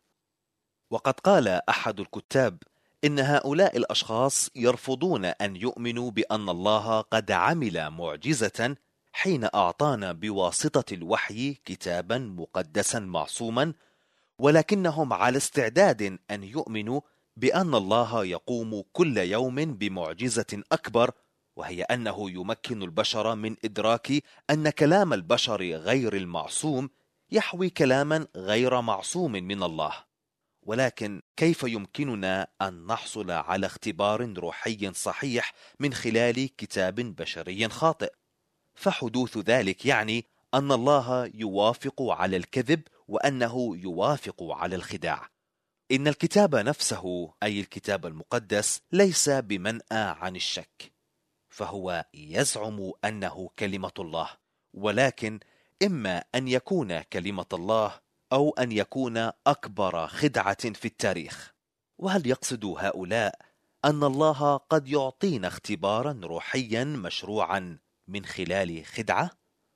وقد قال أحد الكتاب إن هؤلاء الأشخاص يرفضون أن يؤمنوا بأن الله قد عمل معجزة حين أعطانا بواسطة الوحي كتابا مقدسا معصوما، ولكنهم على استعداد أن يؤمنوا بأن الله يقوم كل يوم بمعجزة أكبر، وهي أنه يمكن البشر من إدراك أن كلام البشر غير المعصوم يحوي كلاما غير معصوم من الله. ولكن كيف يمكننا أن نحصل على اختبار روحي صحيح من خلال كتاب بشري خاطئ؟ فحدوث ذلك يعني أن الله يوافق على الكذب، وأنه يوافق على الخداع. إن الكتاب نفسه، أي الكتاب المقدس، ليس بمنأى عن الشك، فهو يزعم أنه كلمة الله، ولكن إما أن يكون كلمة الله أو أن يكون أكبر خدعة في التاريخ. وهل يقصد هؤلاء أن الله قد يعطينا اختبارا روحيا مشروعا من خلال خدعة؟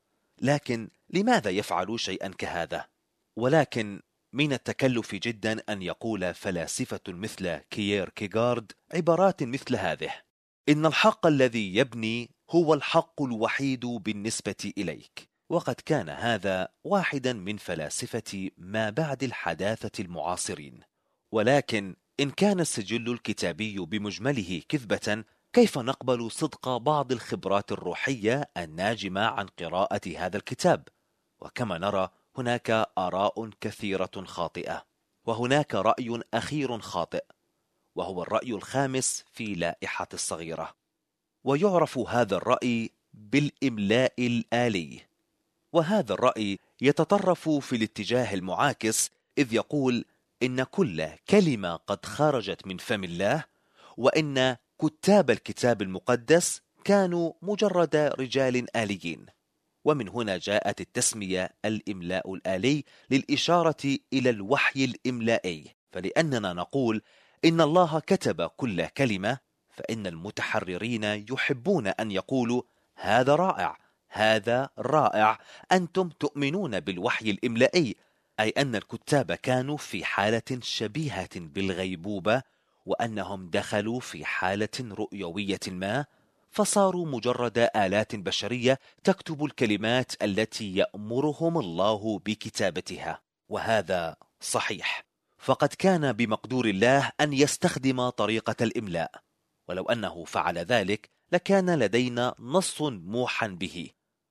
لكن لماذا يفعلوا شيئا كهذا؟ ولكن من التكلف جدا أن يقول فلاسفة مثل كييركيغارد عبارات مثل هذه: إن الحق الذي يبني هو الحق الوحيد بالنسبة إليك. وقد كان هذا واحدا من فلاسفة ما بعد الحداثة المعاصرين. ولكن إن كان السجل الكتابي بمجمله كذبة، كيف نقبل صدق بعض الخبرات الروحية الناجمة عن قراءة هذا الكتاب؟ وكما نرى، هناك آراء كثيرة خاطئة، وهناك رأي أخير خاطئ، وهو الرأي الخامس في لائحة الصغيرة. ويعرف هذا الرأي بالإملاء الآلي. وهذا الرأي يتطرف في الاتجاه المعاكس، إذ يقول إن كل كلمة قد خرجت من فم الله، وإن كتاب الكتاب المقدس كانوا مجرد رجال آليين. ومن هنا جاءت التسمية الإملاء الآلي للإشارة إلى الوحي الإملائي. فلأننا نقول إن الله كتب كل كلمة، فإن المتحررين يحبون أن يقولوا هذا رائع، هذا رائع، أنتم تؤمنون بالوحي الإملائي، أي أن الكتاب كانوا في حالة شبيهة بالغيبوبة، وأنهم دخلوا في حالة رؤيوية ما، فصاروا مجرد آلات بشرية تكتب الكلمات التي يأمرهم الله بكتابتها. وهذا صحيح، فقد كان بمقدور الله أن يستخدم طريقة الإملاء، ولو أنه فعل ذلك لكان لدينا نص موحى به،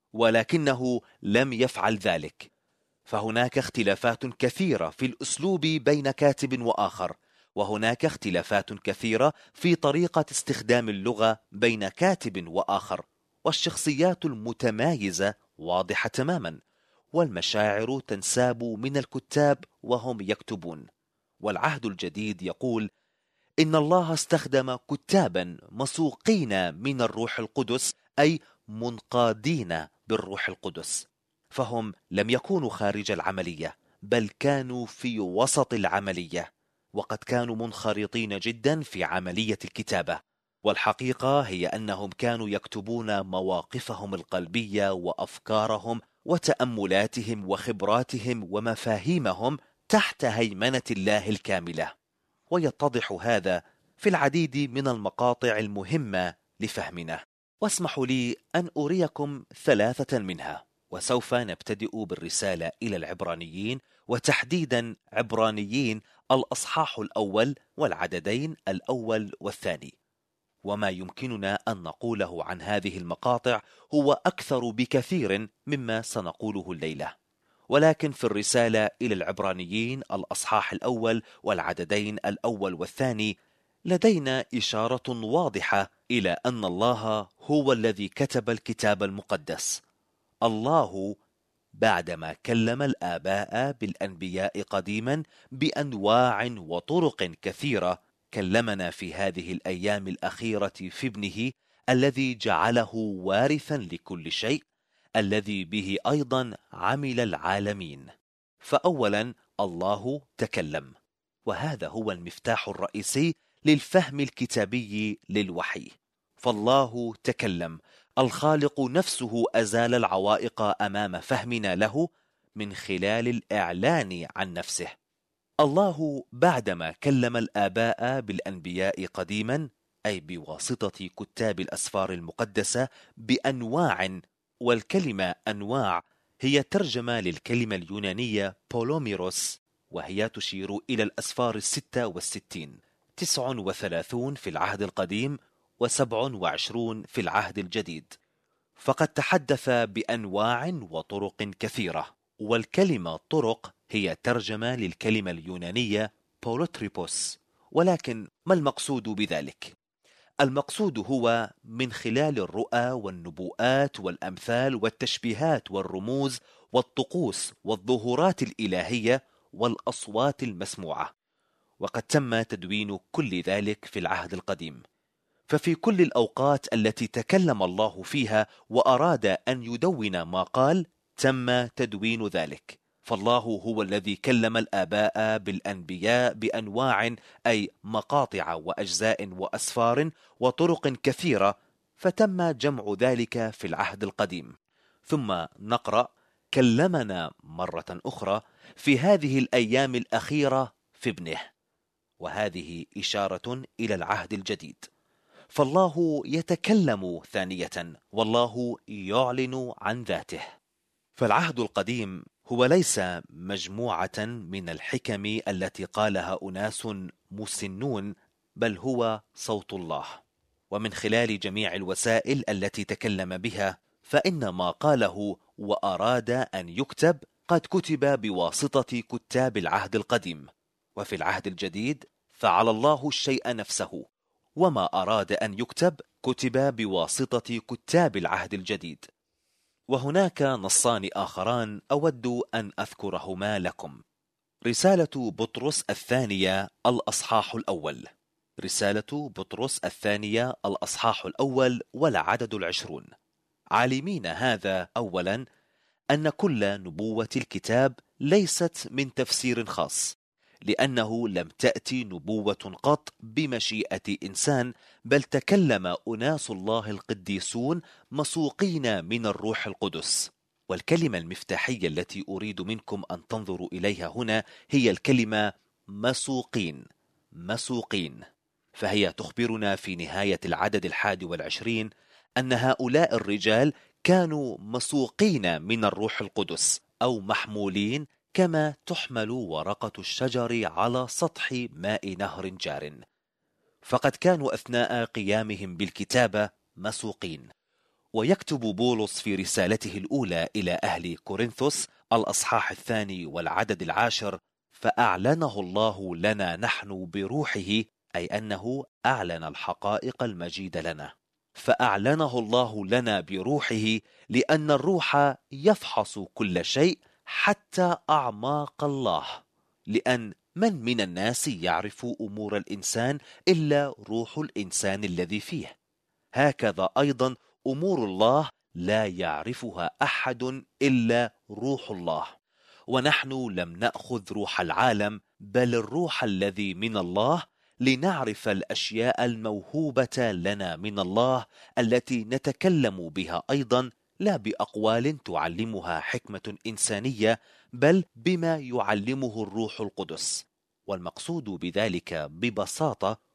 ولكنه لم يفعل ذلك. فهناك اختلافات كثيرة في الأسلوب بين كاتب وآخر، وهناك اختلافات كثيرة في طريقة استخدام اللغة بين كاتب وآخر، والشخصيات المتمايزة واضحة تماما، والمشاعر تنساب من الكتاب وهم يكتبون. والعهد الجديد يقول إن الله استخدم كتابا مسوقين من الروح القدس، أي منقادين بالروح القدس. فهم لم يكونوا خارج العملية، بل كانوا في وسط العملية، وقد كانوا منخرطين جدا في عملية الكتابة. والحقيقة هي أنهم كانوا يكتبون مواقفهم القلبية وأفكارهم وتأملاتهم وخبراتهم ومفاهيمهم تحت هيمنة الله الكاملة. ويتضح هذا في العديد من المقاطع المهمة لفهمنا. واسمحوا لي أن أريكم 3 منها، وسوف نبتدئ بالرسالة إلى العبرانيين، وتحديدا عبرانيين الأصحاح الأول والعددين الأول والثاني. وما يمكننا أن نقوله عن هذه المقاطع هو أكثر بكثير مما سنقوله الليلة، ولكن في الرسالة إلى العبرانيين الأصحاح الأول والعددين الأول والثاني لدينا إشارة واضحة إلى أن الله هو الذي كتب الكتاب المقدس. الله بعدما كلم الآباء بالأنبياء قديما بأنواع وطرق كثيرة، كلمنا في هذه الأيام الأخيرة في ابنه الذي جعله وارثا لكل شيء، الذي به أيضا عمل العالمين. فأولا الله تكلم، وهذا هو المفتاح الرئيسي للفهم الكتابي للوحي. فالله تكلم، الخالق نفسه أزال العوائق أمام فهمنا له من خلال الإعلان عن نفسه. الله بعدما كلم الآباء بالأنبياء قديما، أي بواسطة كتاب الأسفار المقدسة بأنواع، والكلمة أنواع هي ترجمة للكلمة اليونانية بولوميروس، وهي تشير إلى الأسفار 66، 39 في العهد القديم و27 في العهد الجديد. فقد تحدث بأنواع وطرق كثيرة، والكلمة طرق هي ترجمة للكلمة اليونانية بولوتريبوس. ولكن ما المقصود بذلك؟ المقصود هو من خلال الرؤى والنبوءات والأمثال والتشبيهات والرموز والطقوس والظهورات الإلهية والأصوات المسموعة. وقد تم تدوين كل ذلك في العهد القديم. ففي كل الأوقات التي تكلم الله فيها وأراد أن يدون ما قال، تم تدوين ذلك. فالله هو الذي كلم الآباء بالأنبياء بأنواع، أي مقاطع وأجزاء وأسفار وطرق كثيرة، فتم جمع ذلك في العهد القديم. ثم نقرأ: كلمنا مرة أخرى في هذه الأيام الأخيرة في ابنه، وهذه إشارة إلى العهد الجديد. فالله يتكلم ثانية، والله يعلن عن ذاته. فالعهد القديم هو ليس مجموعة من الحكم التي قالها أناس مسنون، بل هو صوت الله. ومن خلال جميع الوسائل التي تكلم بها، فإن ما قاله وأراد أن يكتب قد كتب بواسطة كتاب العهد القديم. وفي العهد الجديد فعل الله الشيء نفسه، وما أراد أن يكتب كتب بواسطة كتاب العهد الجديد. وهناك نصان آخران أود أن أذكرهما لكم. رسالة بطرس الثانية الأصحاح الأول، رسالة بطرس الثانية الأصحاح الأول والعدد 20. عالمين هذا أولا، أن كل نبوة الكتاب ليست من تفسير خاص، لأنه لم تأتي نبوة قط بمشيئة إنسان، بل تكلم أناس الله القديسون مسوقين من الروح القدس. والكلمة المفتاحية التي أريد منكم أن تنظروا إليها هنا هي الكلمة مسوقين. مسوقين، فهي تخبرنا في نهاية العدد 21 أن هؤلاء الرجال كانوا مسوقين من الروح القدس، أو محمولين كما تحمل ورقة الشجر على سطح ماء نهر جار. فقد كانوا أثناء قيامهم بالكتابة مسوقين. ويكتب بولس في رسالته الأولى إلى أهل كورنثوس الأصحاح 2 والعدد 10: فأعلنه الله لنا نحن بروحه، أي أنه أعلن الحقائق المجيدة لنا. فأعلنه الله لنا بروحه، لأن الروح يفحص كل شيء حتى أعماق الله، لأن من الناس يعرف أمور الإنسان إلا روح الإنسان الذي فيه. هكذا أيضا أمور الله لا يعرفها أحد إلا روح الله. ونحن لم نأخذ روح العالم، بل الروح الذي من الله، لنعرف الأشياء الموهوبة لنا من الله، التي نتكلم بها أيضا، لا بأقوال تعلمها حكمة إنسانية، بل بما يعلمه الروح القدس. والمقصود بذلك ببساطة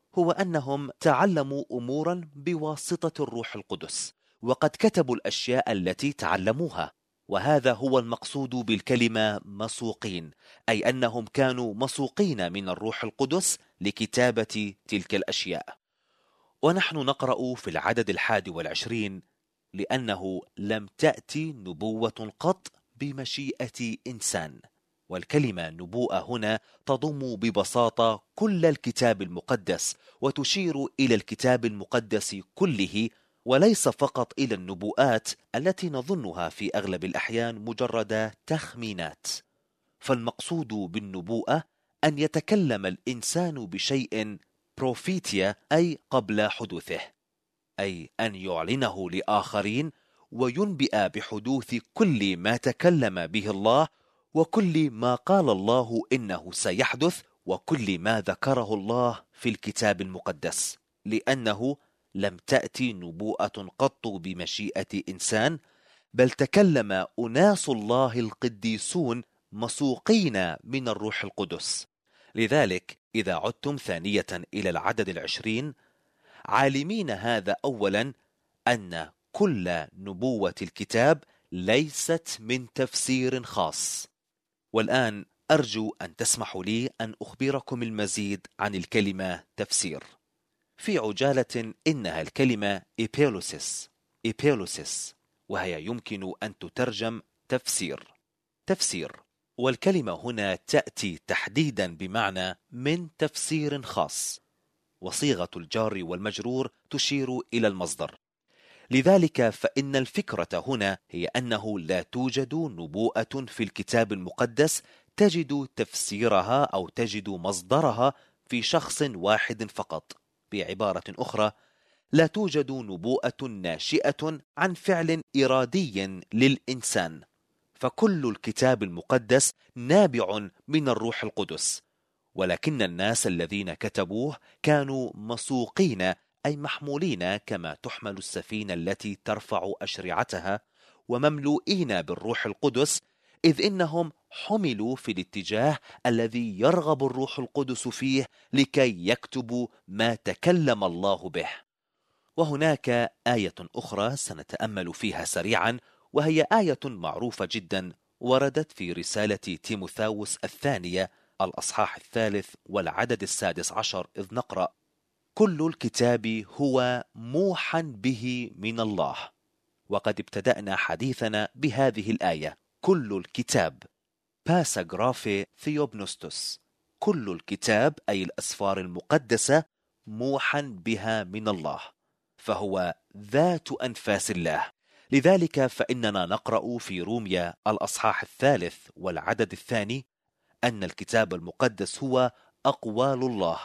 هو أنهم تعلموا أمورا بواسطة الروح القدس، وقد كتبوا الأشياء التي تعلموها. وهذا هو المقصود بالكلمة مسوقين، أي أنهم كانوا مسوقين من الروح القدس لكتابة تلك الأشياء. ونحن نقرأ في العدد 21: لأنه لم تأتي نبوة قط بمشيئة إنسان. والكلمة نبوءة هنا تضم ببساطة كل الكتاب المقدس، وتشير إلى الكتاب المقدس كله، وليس فقط إلى النبوءات التي نظنها في أغلب الأحيان مجرد تخمينات. فالمقصود بالنبوءة أن يتكلم الإنسان بشيء بروفيتيا، أي قبل حدوثه، أي أن يعلنه لآخرين وينبئ بحدوث كل ما تكلم به الله، وكل ما قال الله إنه سيحدث، وكل ما ذكره الله في الكتاب المقدس. لأنه لم تأتي نبوءة قط بمشيئة إنسان، بل تكلم أناس الله القديسون مسوقين من الروح القدس. لذلك إذا عدتم ثانية إلى العدد 20، عالمين هذا أولا أن كل نبوة الكتاب ليست من تفسير خاص. والآن أرجو أن تسمحوا لي أن أخبركم المزيد عن الكلمة تفسير. في عجالة إنها الكلمة إبيلوسيس، وهي يمكن أن تترجم تفسير. والكلمة هنا تأتي تحديدا بمعنى من تفسير خاص، وصيغة الجار والمجرور تشير إلى المصدر. لذلك فإن الفكرة هنا هي أنه لا توجد نبوءة في الكتاب المقدس تجد تفسيرها أو تجد مصدرها في شخص واحد فقط. بعبارة أخرى، لا توجد نبوءة ناشئة عن فعل إرادي للإنسان، فكل الكتاب المقدس نابع من الروح القدس. ولكن الناس الذين كتبوه كانوا مسوقين، أي محمولين كما تحمل السفينة التي ترفع أشرعتها، ومملوئين بالروح القدس، إذ إنهم حملوا في الاتجاه الذي يرغب الروح القدس فيه لكي يكتبوا ما تكلم الله به. وهناك آية أخرى سنتأمل فيها سريعا، وهي آية معروفة جدا، وردت في رسالة تيموثاوس الثانية الأصحاح 3 والعدد 16، إذ نقرأ: كل الكتاب هو موحى به من الله. وقد ابتدأنا حديثنا بهذه الآية: كل الكتاب، باساغرافي ثيوبنوستوس، كل الكتاب أي الأسفار المقدسة موحى بها من الله، فهو ذات أنفاس الله. لذلك فإننا نقرأ في روميا الأصحاح 3 والعدد 2 أن الكتاب المقدس هو أقوال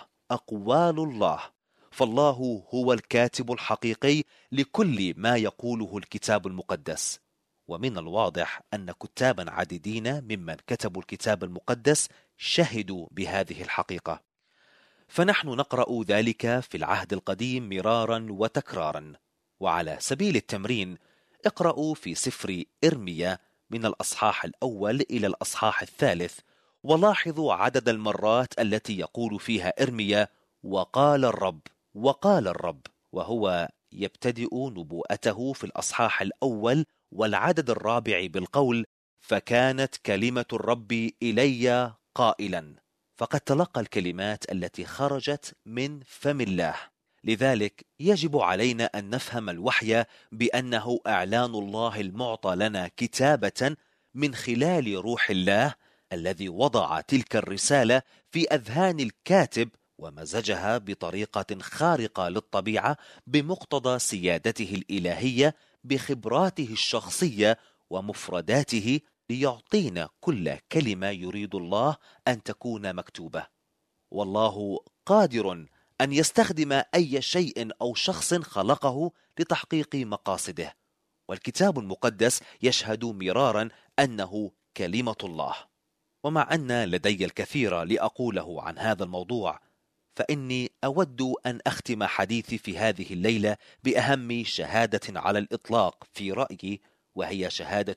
الله، فالله هو الكاتب الحقيقي لكل ما يقوله الكتاب المقدس. ومن الواضح أن كتابا عديدين ممن كتبوا الكتاب المقدس شهدوا بهذه الحقيقة. فنحن نقرأ ذلك في العهد القديم مرارا وتكرارا. وعلى سبيل التمرين، اقرأوا في سفر إرميا من الأصحاح الأول إلى الأصحاح 3، ولاحظوا عدد المرات التي يقول فيها إرميا: وقال الرب، وهو يبتدئ نبوءته في الأصحاح الأول والعدد 4 بالقول: فكانت كلمة الرب إلي قائلا. فقد تلقى الكلمات التي خرجت من فم الله. لذلك يجب علينا أن نفهم الوحي بأنه إعلان الله المعطى لنا كتابة من خلال روح الله الذي وضع تلك الرسالة في أذهان الكاتب، ومزجها بطريقة خارقة للطبيعة بمقتضى سيادته الإلهية بخبراته الشخصية ومفرداته، ليعطينا كل كلمة يريد الله أن تكون مكتوبة. والله قادر أن يستخدم أي شيء أو شخص خلقه لتحقيق مقاصده، والكتاب المقدس يشهد مرارا أنه كلمة الله. ومع أن لدي الكثير لأقوله عن هذا الموضوع، فإني أود أن أختم حديثي في هذه الليلة بأهم شهادة على الإطلاق في رأيي، وهي شهادة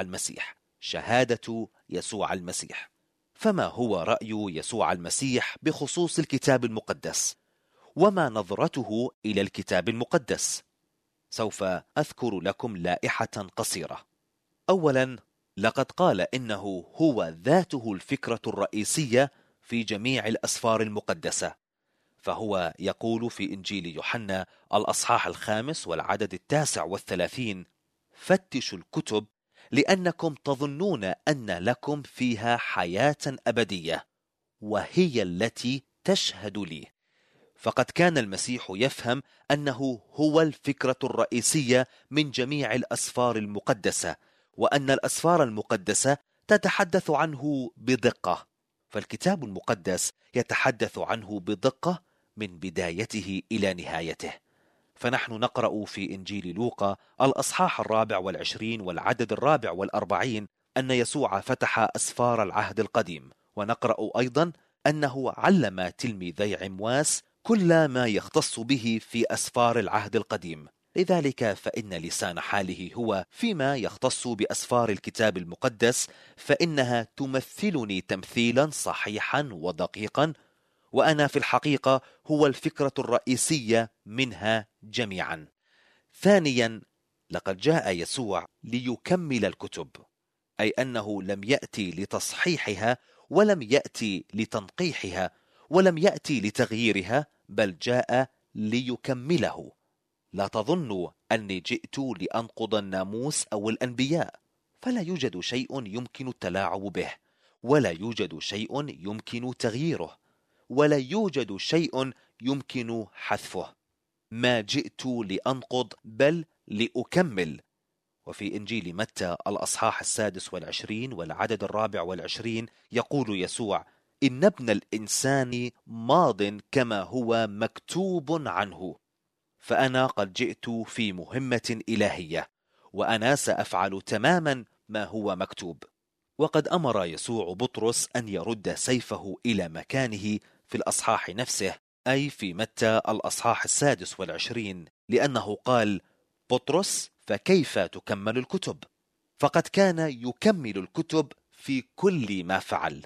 يسوع المسيح. فما هو رأي يسوع المسيح بخصوص الكتاب المقدس؟ وما نظرته إلى الكتاب المقدس. سوف أذكر لكم لائحة قصيرة. أولا، لقد قال إنه هو ذاته الفكرة الرئيسية في جميع الأسفار المقدسة، فهو يقول في إنجيل يوحنا الأصحاح 5 والعدد 39: فتشوا الكتب لأنكم تظنون أن لكم فيها حياة أبدية، وهي التي تشهد لي. فقد كان المسيح يفهم أنه هو الفكرة الرئيسية من جميع الأسفار المقدسة، وأن الأسفار المقدسة تتحدث عنه بدقة، فالكتاب المقدس يتحدث عنه بدقة من بدايته إلى نهايته. فنحن نقرأ في إنجيل لوقا الأصحاح 24 والعدد 44 أن يسوع فتح أسفار العهد القديم، ونقرأ أيضا أنه علم تلميذي عمواس كل ما يختص به في أسفار العهد القديم. لذلك فإن لسان حاله هو فيما يختص بأسفار الكتاب المقدس، فإنها تمثلني تمثيلا صحيحا ودقيقا، وأنا في الحقيقة هو الفكرة الرئيسية منها جميعا. ثانيا، لقد جاء يسوع ليكمل الكتب، أي أنه لم يأتي لتصحيحها، ولم يأتي لتنقيحها، ولم يأتي لتغييرها، بل جاء ليكمله. لا تظنوا أني جئت لأنقض الناموس أو الأنبياء، فلا يوجد شيء يمكن التلاعب به، ولا يوجد شيء يمكن تغييره، ولا يوجد شيء يمكن حذفه. ما جئت لأنقض بل لأكمل. وفي إنجيل متى الأصحاح 26 والعدد 24 يقول يسوع: إن ابن الإنسان ماض كما هو مكتوب عنه. فأنا قد جئت في مهمة إلهية، وأنا سأفعل تماما ما هو مكتوب. وقد أمر يسوع بطرس أن يرد سيفه إلى مكانه في الأصحاح نفسه، أي في متى الأصحاح 26، لأنه قال: بطرس، فكيف تكمل الكتب؟ فقد كان يكمل الكتب في كل ما فعل.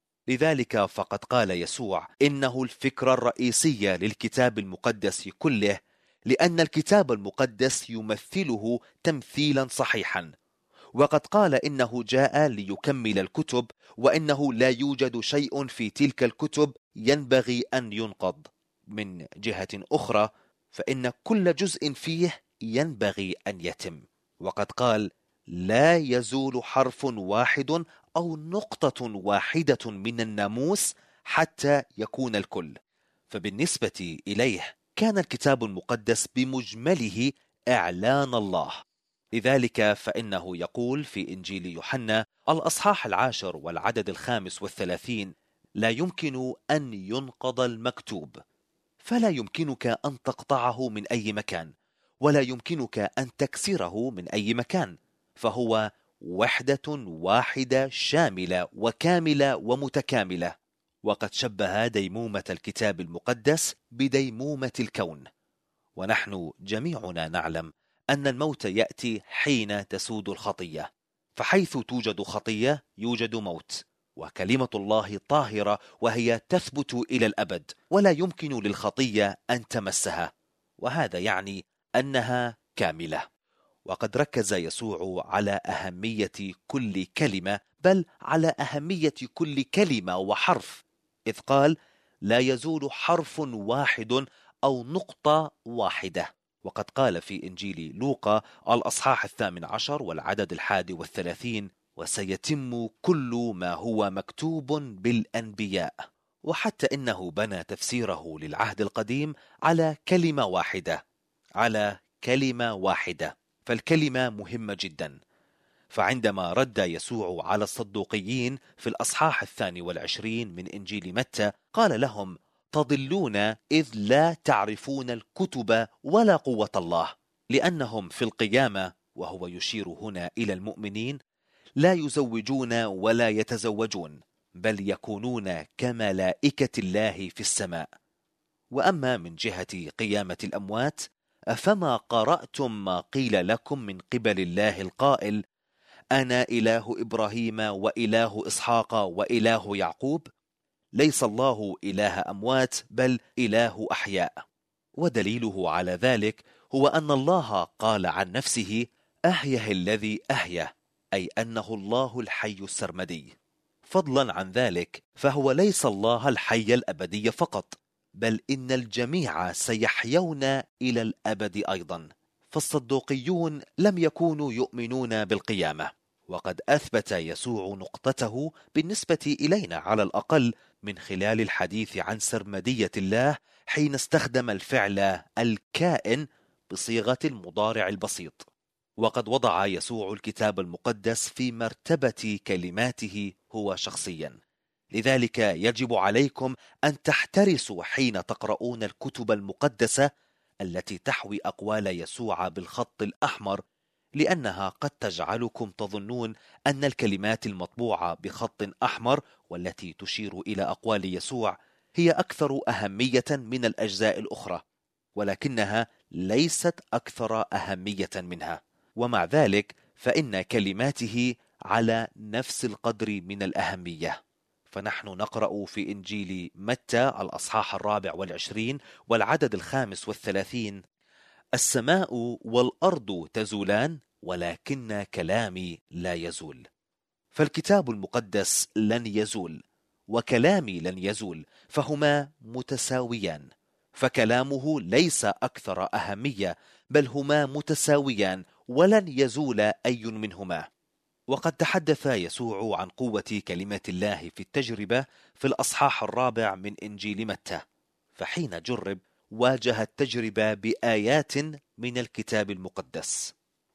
لذلك فقد قال يسوع إنه الفكرة الرئيسية للكتاب المقدس كله، لأن الكتاب المقدس يمثله تمثيلا صحيحا. وقد قال إنه جاء ليكمل الكتب، وإنه لا يوجد شيء في تلك الكتب ينبغي أن ينقض. من جهة أخرى فإن كل جزء فيه ينبغي أن يتم. وقد قال: لا يزول حرف واحد أو نقطة واحدة من الناموس حتى يكون الكل. فبالنسبة إليه كان الكتاب المقدس بمجمله إعلان الله. لذلك فإنه يقول في إنجيل يوحنا الأصحاح 10 والعدد 35: لا يمكن أن ينقض المكتوب. فلا يمكنك أن تقطعه من أي مكان، ولا يمكنك أن تكسره من أي مكان، فهو وحدة واحدة شاملة وكاملة ومتكاملة. وقد شبه ديمومة الكتاب المقدس بديمومة الكون. ونحن جميعنا نعلم أن الموت يأتي حين تسود الخطية، فحيث توجد خطية يوجد موت. وكلمة الله طاهرة، وهي تثبت إلى الأبد، ولا يمكن للخطية أن تمسها، وهذا يعني أنها كاملة. وقد ركز يسوع على أهمية كل كلمة، بل على أهمية كل كلمة وحرف، إذ قال: لا يزول حرف واحد أو نقطة واحدة. وقد قال في إنجيل لوقا الأصحاح 18 والعدد 31: وسيتم كل ما هو مكتوب بالأنبياء. وحتى إنه بنى تفسيره للعهد القديم على كلمة واحدة، على كلمة واحدة. فالكلمة مهمة جدا. فعندما رد يسوع على الصدوقيين في الأصحاح 22 من إنجيل متى قال لهم: تضلون إذ لا تعرفون الكتب ولا قوة الله. لأنهم في القيامة، وهو يشير هنا إلى المؤمنين، لا يزوجون ولا يتزوجون، بل يكونون كملائكة الله في السماء. وأما من جهة قيامة الأموات، أفما قرأتم ما قيل لكم من قبل الله القائل: أنا إله إبراهيم وإله إسحاق وإله يعقوب؟ ليس الله إله أموات بل إله أحياء. ودليله على ذلك هو أن الله قال عن نفسه: أحيه الذي أحيه، أي أنه الله الحي السرمدي. فضلا عن ذلك فهو ليس الله الحي الأبدي فقط، بل إن الجميع سيحيون إلى الأبد أيضا. فالصدوقيون لم يكونوا يؤمنون بالقيامة، وقد أثبت يسوع نقطته بالنسبة إلينا على الأقل من خلال الحديث عن سرمدية الله، حين استخدم الفعل الكائن بصيغة المضارع البسيط. وقد وضع يسوع الكتاب المقدس في مرتبة كلماته هو شخصيا. لذلك يجب عليكم أن تحترسوا حين تقرؤون الكتب المقدسة التي تحوي أقوال يسوع بالخط الأحمر، لأنها قد تجعلكم تظنون أن الكلمات المطبوعة بخط أحمر والتي تشير إلى أقوال يسوع هي أكثر أهمية من الأجزاء الأخرى، ولكنها ليست أكثر أهمية منها. ومع ذلك فإن كلماته على نفس القدر من الأهمية. فنحن نقرأ في إنجيل متى الأصحاح 24 والعدد 35: السماء والأرض تزولان ولكن كلامي لا يزول. فالكتاب المقدس لن يزول وكلامي لن يزول، فهما متساويان. فكلامه ليس أكثر أهمية، بل هما متساويان ولن يزول أي منهما. وقد تحدث يسوع عن قوة كلمة الله في التجربة في الأصحاح 4 من إنجيل متى، فحين جرب واجه التجربة بآيات من الكتاب المقدس.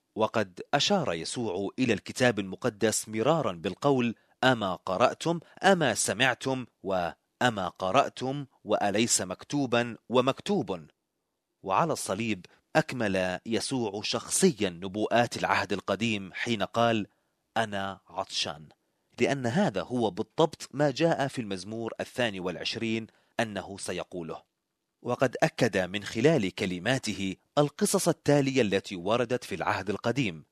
وقد أشار يسوع إلى الكتاب المقدس مرارا بالقول: أما قرأتم، أما سمعتم، وأما قرأتم، وأليس مكتوبا ومكتوب. وعلى الصليب أكمل يسوع شخصيا نبوءات العهد القديم حين قال: أنا عطشان، لأن هذا هو بالضبط ما جاء في المزمور 22 أنه سيقوله. وقد أكد من خلال كلماته القصص التالية التي وردت في العهد القديم: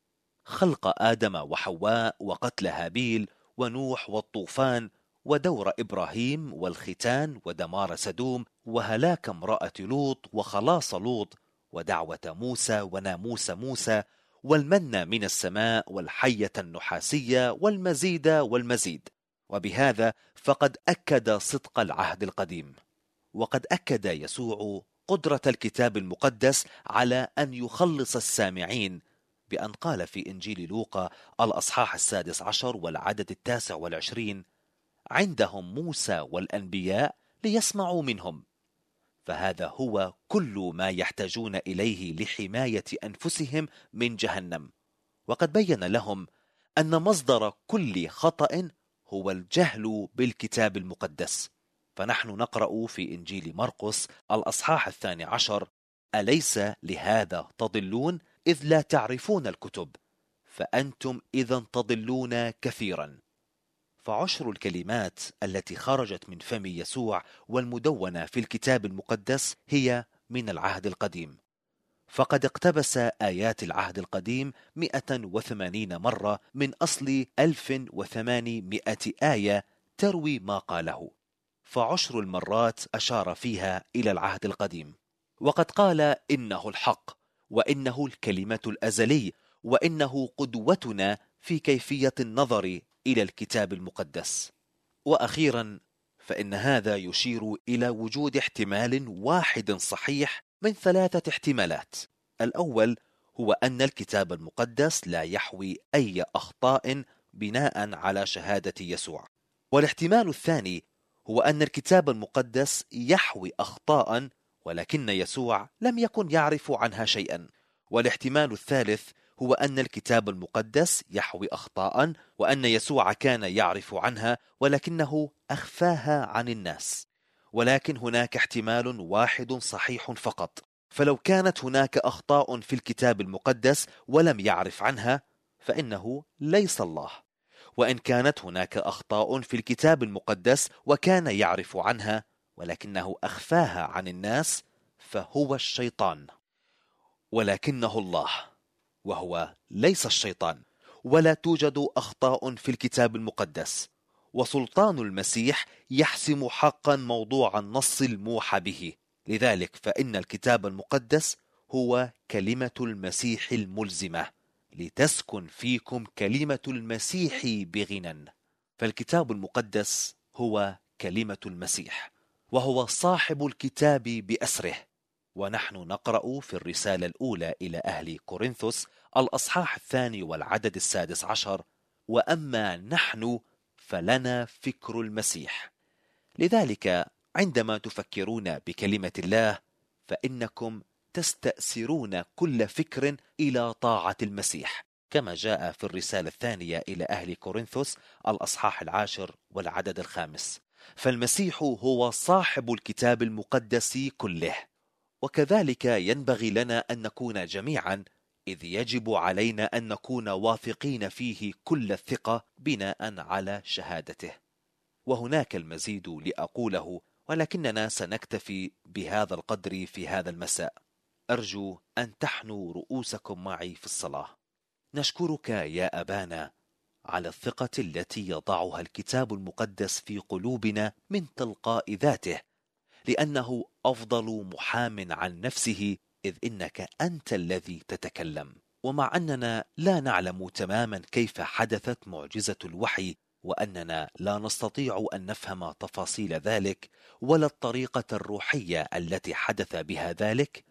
خلق آدم وحواء، وقتل هابيل، ونوح، والطوفان، ودور إبراهيم، والختان، ودمار سدوم، وهلاك امرأة لوط، وخلاص لوط، ودعوة موسى، وناموس موسى، والمن من السماء، والحية النحاسية، والمزيد والمزيد. وبهذا فقد أكد صدق العهد القديم. وقد أكد يسوع قدرة الكتاب المقدس على أن يخلص السامعين بأن قال في إنجيل لوقا الأصحاح 16 والعدد 29: عندهم موسى والأنبياء ليسمعوا منهم. فهذا هو كل ما يحتاجون إليه لحماية أنفسهم من جهنم. وقد بين لهم أن مصدر كل خطأ هو الجهل بالكتاب المقدس. فنحن نقرأ في إنجيل مرقس الأصحاح 12: أليس لهذا تضلون إذ لا تعرفون الكتب، فأنتم إذا تضلون كثيرا. فعشر الكلمات التي خرجت من فم يسوع والمدونة في الكتاب المقدس هي من العهد القديم. فقد اقتبس آيات العهد القديم 180 مرة من أصل 1800 آية تروي ما قاله. فعشر المرات أشار فيها إلى العهد القديم. وقد قال: إنه الحق، وإنه الكلمة الأزلي، وإنه قدوتنا في كيفية النظر إلى الكتاب المقدس. وأخيرا فإن هذا يشير إلى وجود احتمال واحد صحيح من 3 احتمالات. الأول هو أن الكتاب المقدس لا يحوي أي أخطاء بناء على شهادة يسوع. والاحتمال الثاني هو أن الكتاب المقدس يحوي أخطاء ولكن يسوع لم يكن يعرف عنها شيئا. والاحتمال الثالث هو أن الكتاب المقدس يحوي أخطاء وأن يسوع كان يعرف عنها ولكنه أخفاها عن الناس. ولكن هناك احتمال واحد صحيح فقط. فلو كانت هناك أخطاء في الكتاب المقدس ولم يعرف عنها فإنه ليس الله. وإن كانت هناك أخطاء في الكتاب المقدس وكان يعرف عنها ولكنه أخفاها عن الناس فهو الشيطان. ولكنه الله، وهو ليس الشيطان. ولا توجد أخطاء في الكتاب المقدس، وسلطان المسيح يحسم حقا موضوع النص الموحى به. لذلك فإن الكتاب المقدس هو كلمة المسيح الملزمة، لتسكن فيكم كلمة المسيح بغنى. فالكتاب المقدس هو كلمة المسيح، وهو صاحب الكتاب بأسره. ونحن نقرأ في الرسالة الأولى إلى أهل كورنثوس الأصحاح 2 والعدد 16: وأما نحن فلنا فكر المسيح. لذلك عندما تفكرون بكلمة الله فإنكم تستأسرون كل فكر إلى طاعة المسيح، كما جاء في الرسالة الثانية إلى أهل كورنثوس الأصحاح 10 والعدد 5. فالمسيح هو صاحب الكتاب المقدس كله، وكذلك ينبغي لنا أن نكون جميعا، إذ يجب علينا أن نكون واثقين فيه كل الثقة بناء على شهادته. وهناك المزيد لأقوله، ولكننا سنكتفي بهذا القدر في هذا المساء. أرجو أن تحنوا رؤوسكم معي في الصلاة. نشكرك يا أبانا على الثقة التي يضعها الكتاب المقدس في قلوبنا من تلقاء ذاته، لأنه أفضل محام عن نفسه، إذ إنك أنت الذي تتكلم. ومع أننا لا نعلم تماما كيف حدثت معجزة الوحي، وأننا لا نستطيع أن نفهم تفاصيل ذلك ولا الطريقة الروحية التي حدث بها ذلك،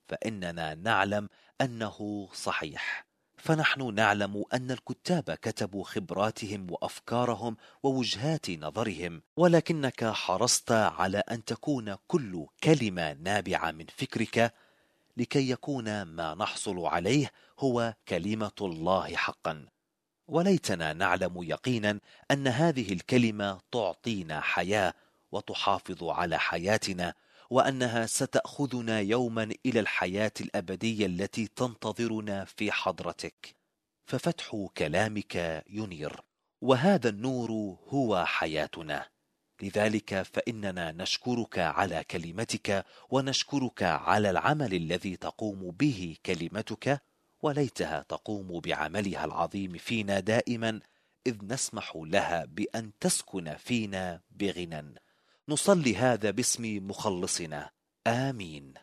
فإننا نعلم أنه صحيح. فنحن نعلم أن الكتاب كتبوا خبراتهم وأفكارهم ووجهات نظرهم، ولكنك حرصت على أن تكون كل كلمة نابعة من فكرك، لكي يكون ما نحصل عليه هو كلمة الله حقا. وليتنا نعلم يقينا أن هذه الكلمة تعطينا حياة وتحافظ على حياتنا، وأنها ستأخذنا يوما إلى الحياة الأبدية التي تنتظرنا في حضرتك. ففتح كلامك ينير، وهذا النور هو حياتنا. لذلك فإننا نشكرك على كلمتك، ونشكرك على العمل الذي تقوم به كلمتك، وليتها تقوم بعملها العظيم فينا دائما، إذ نسمح لها بأن تسكن فينا بغنى. نصلي هذا باسم مخلصنا، آمين.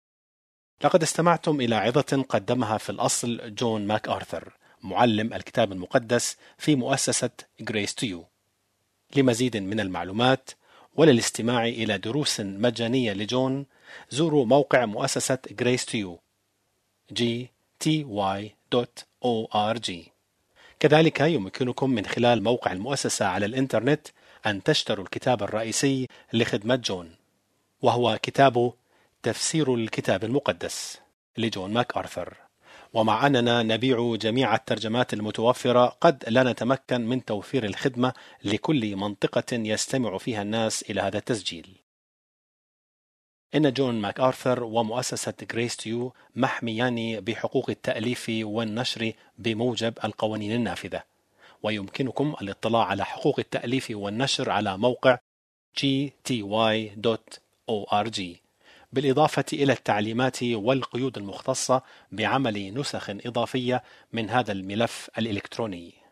لقد استمعتم إلى عظة قدمها في الأصل جون ماك آرثر، معلم الكتاب المقدس في مؤسسة Grace to You. لمزيد من المعلومات وللاستماع إلى دروس مجانية لجون، زوروا موقع مؤسسة Grace to You gty.org. كذلك يمكنكم من خلال موقع المؤسسة على الإنترنت أن تشتروا الكتاب الرئيسي لخدمة جون، وهو كتاب تفسير الكتاب المقدس لجون ماك آرثر. ومع أننا نبيع جميع الترجمات المتوفرة، قد لا نتمكن من توفير الخدمة لكل منطقة يستمع فيها الناس إلى هذا التسجيل. إن جون ماك آرثر ومؤسسة Grace to You محميان بحقوق التأليف والنشر بموجب القوانين النافذة، ويمكنكم الاطلاع على حقوق التأليف والنشر على موقع gty.org، بالإضافة إلى التعليمات والقيود المختصة بعمل نسخ إضافية من هذا الملف الإلكتروني.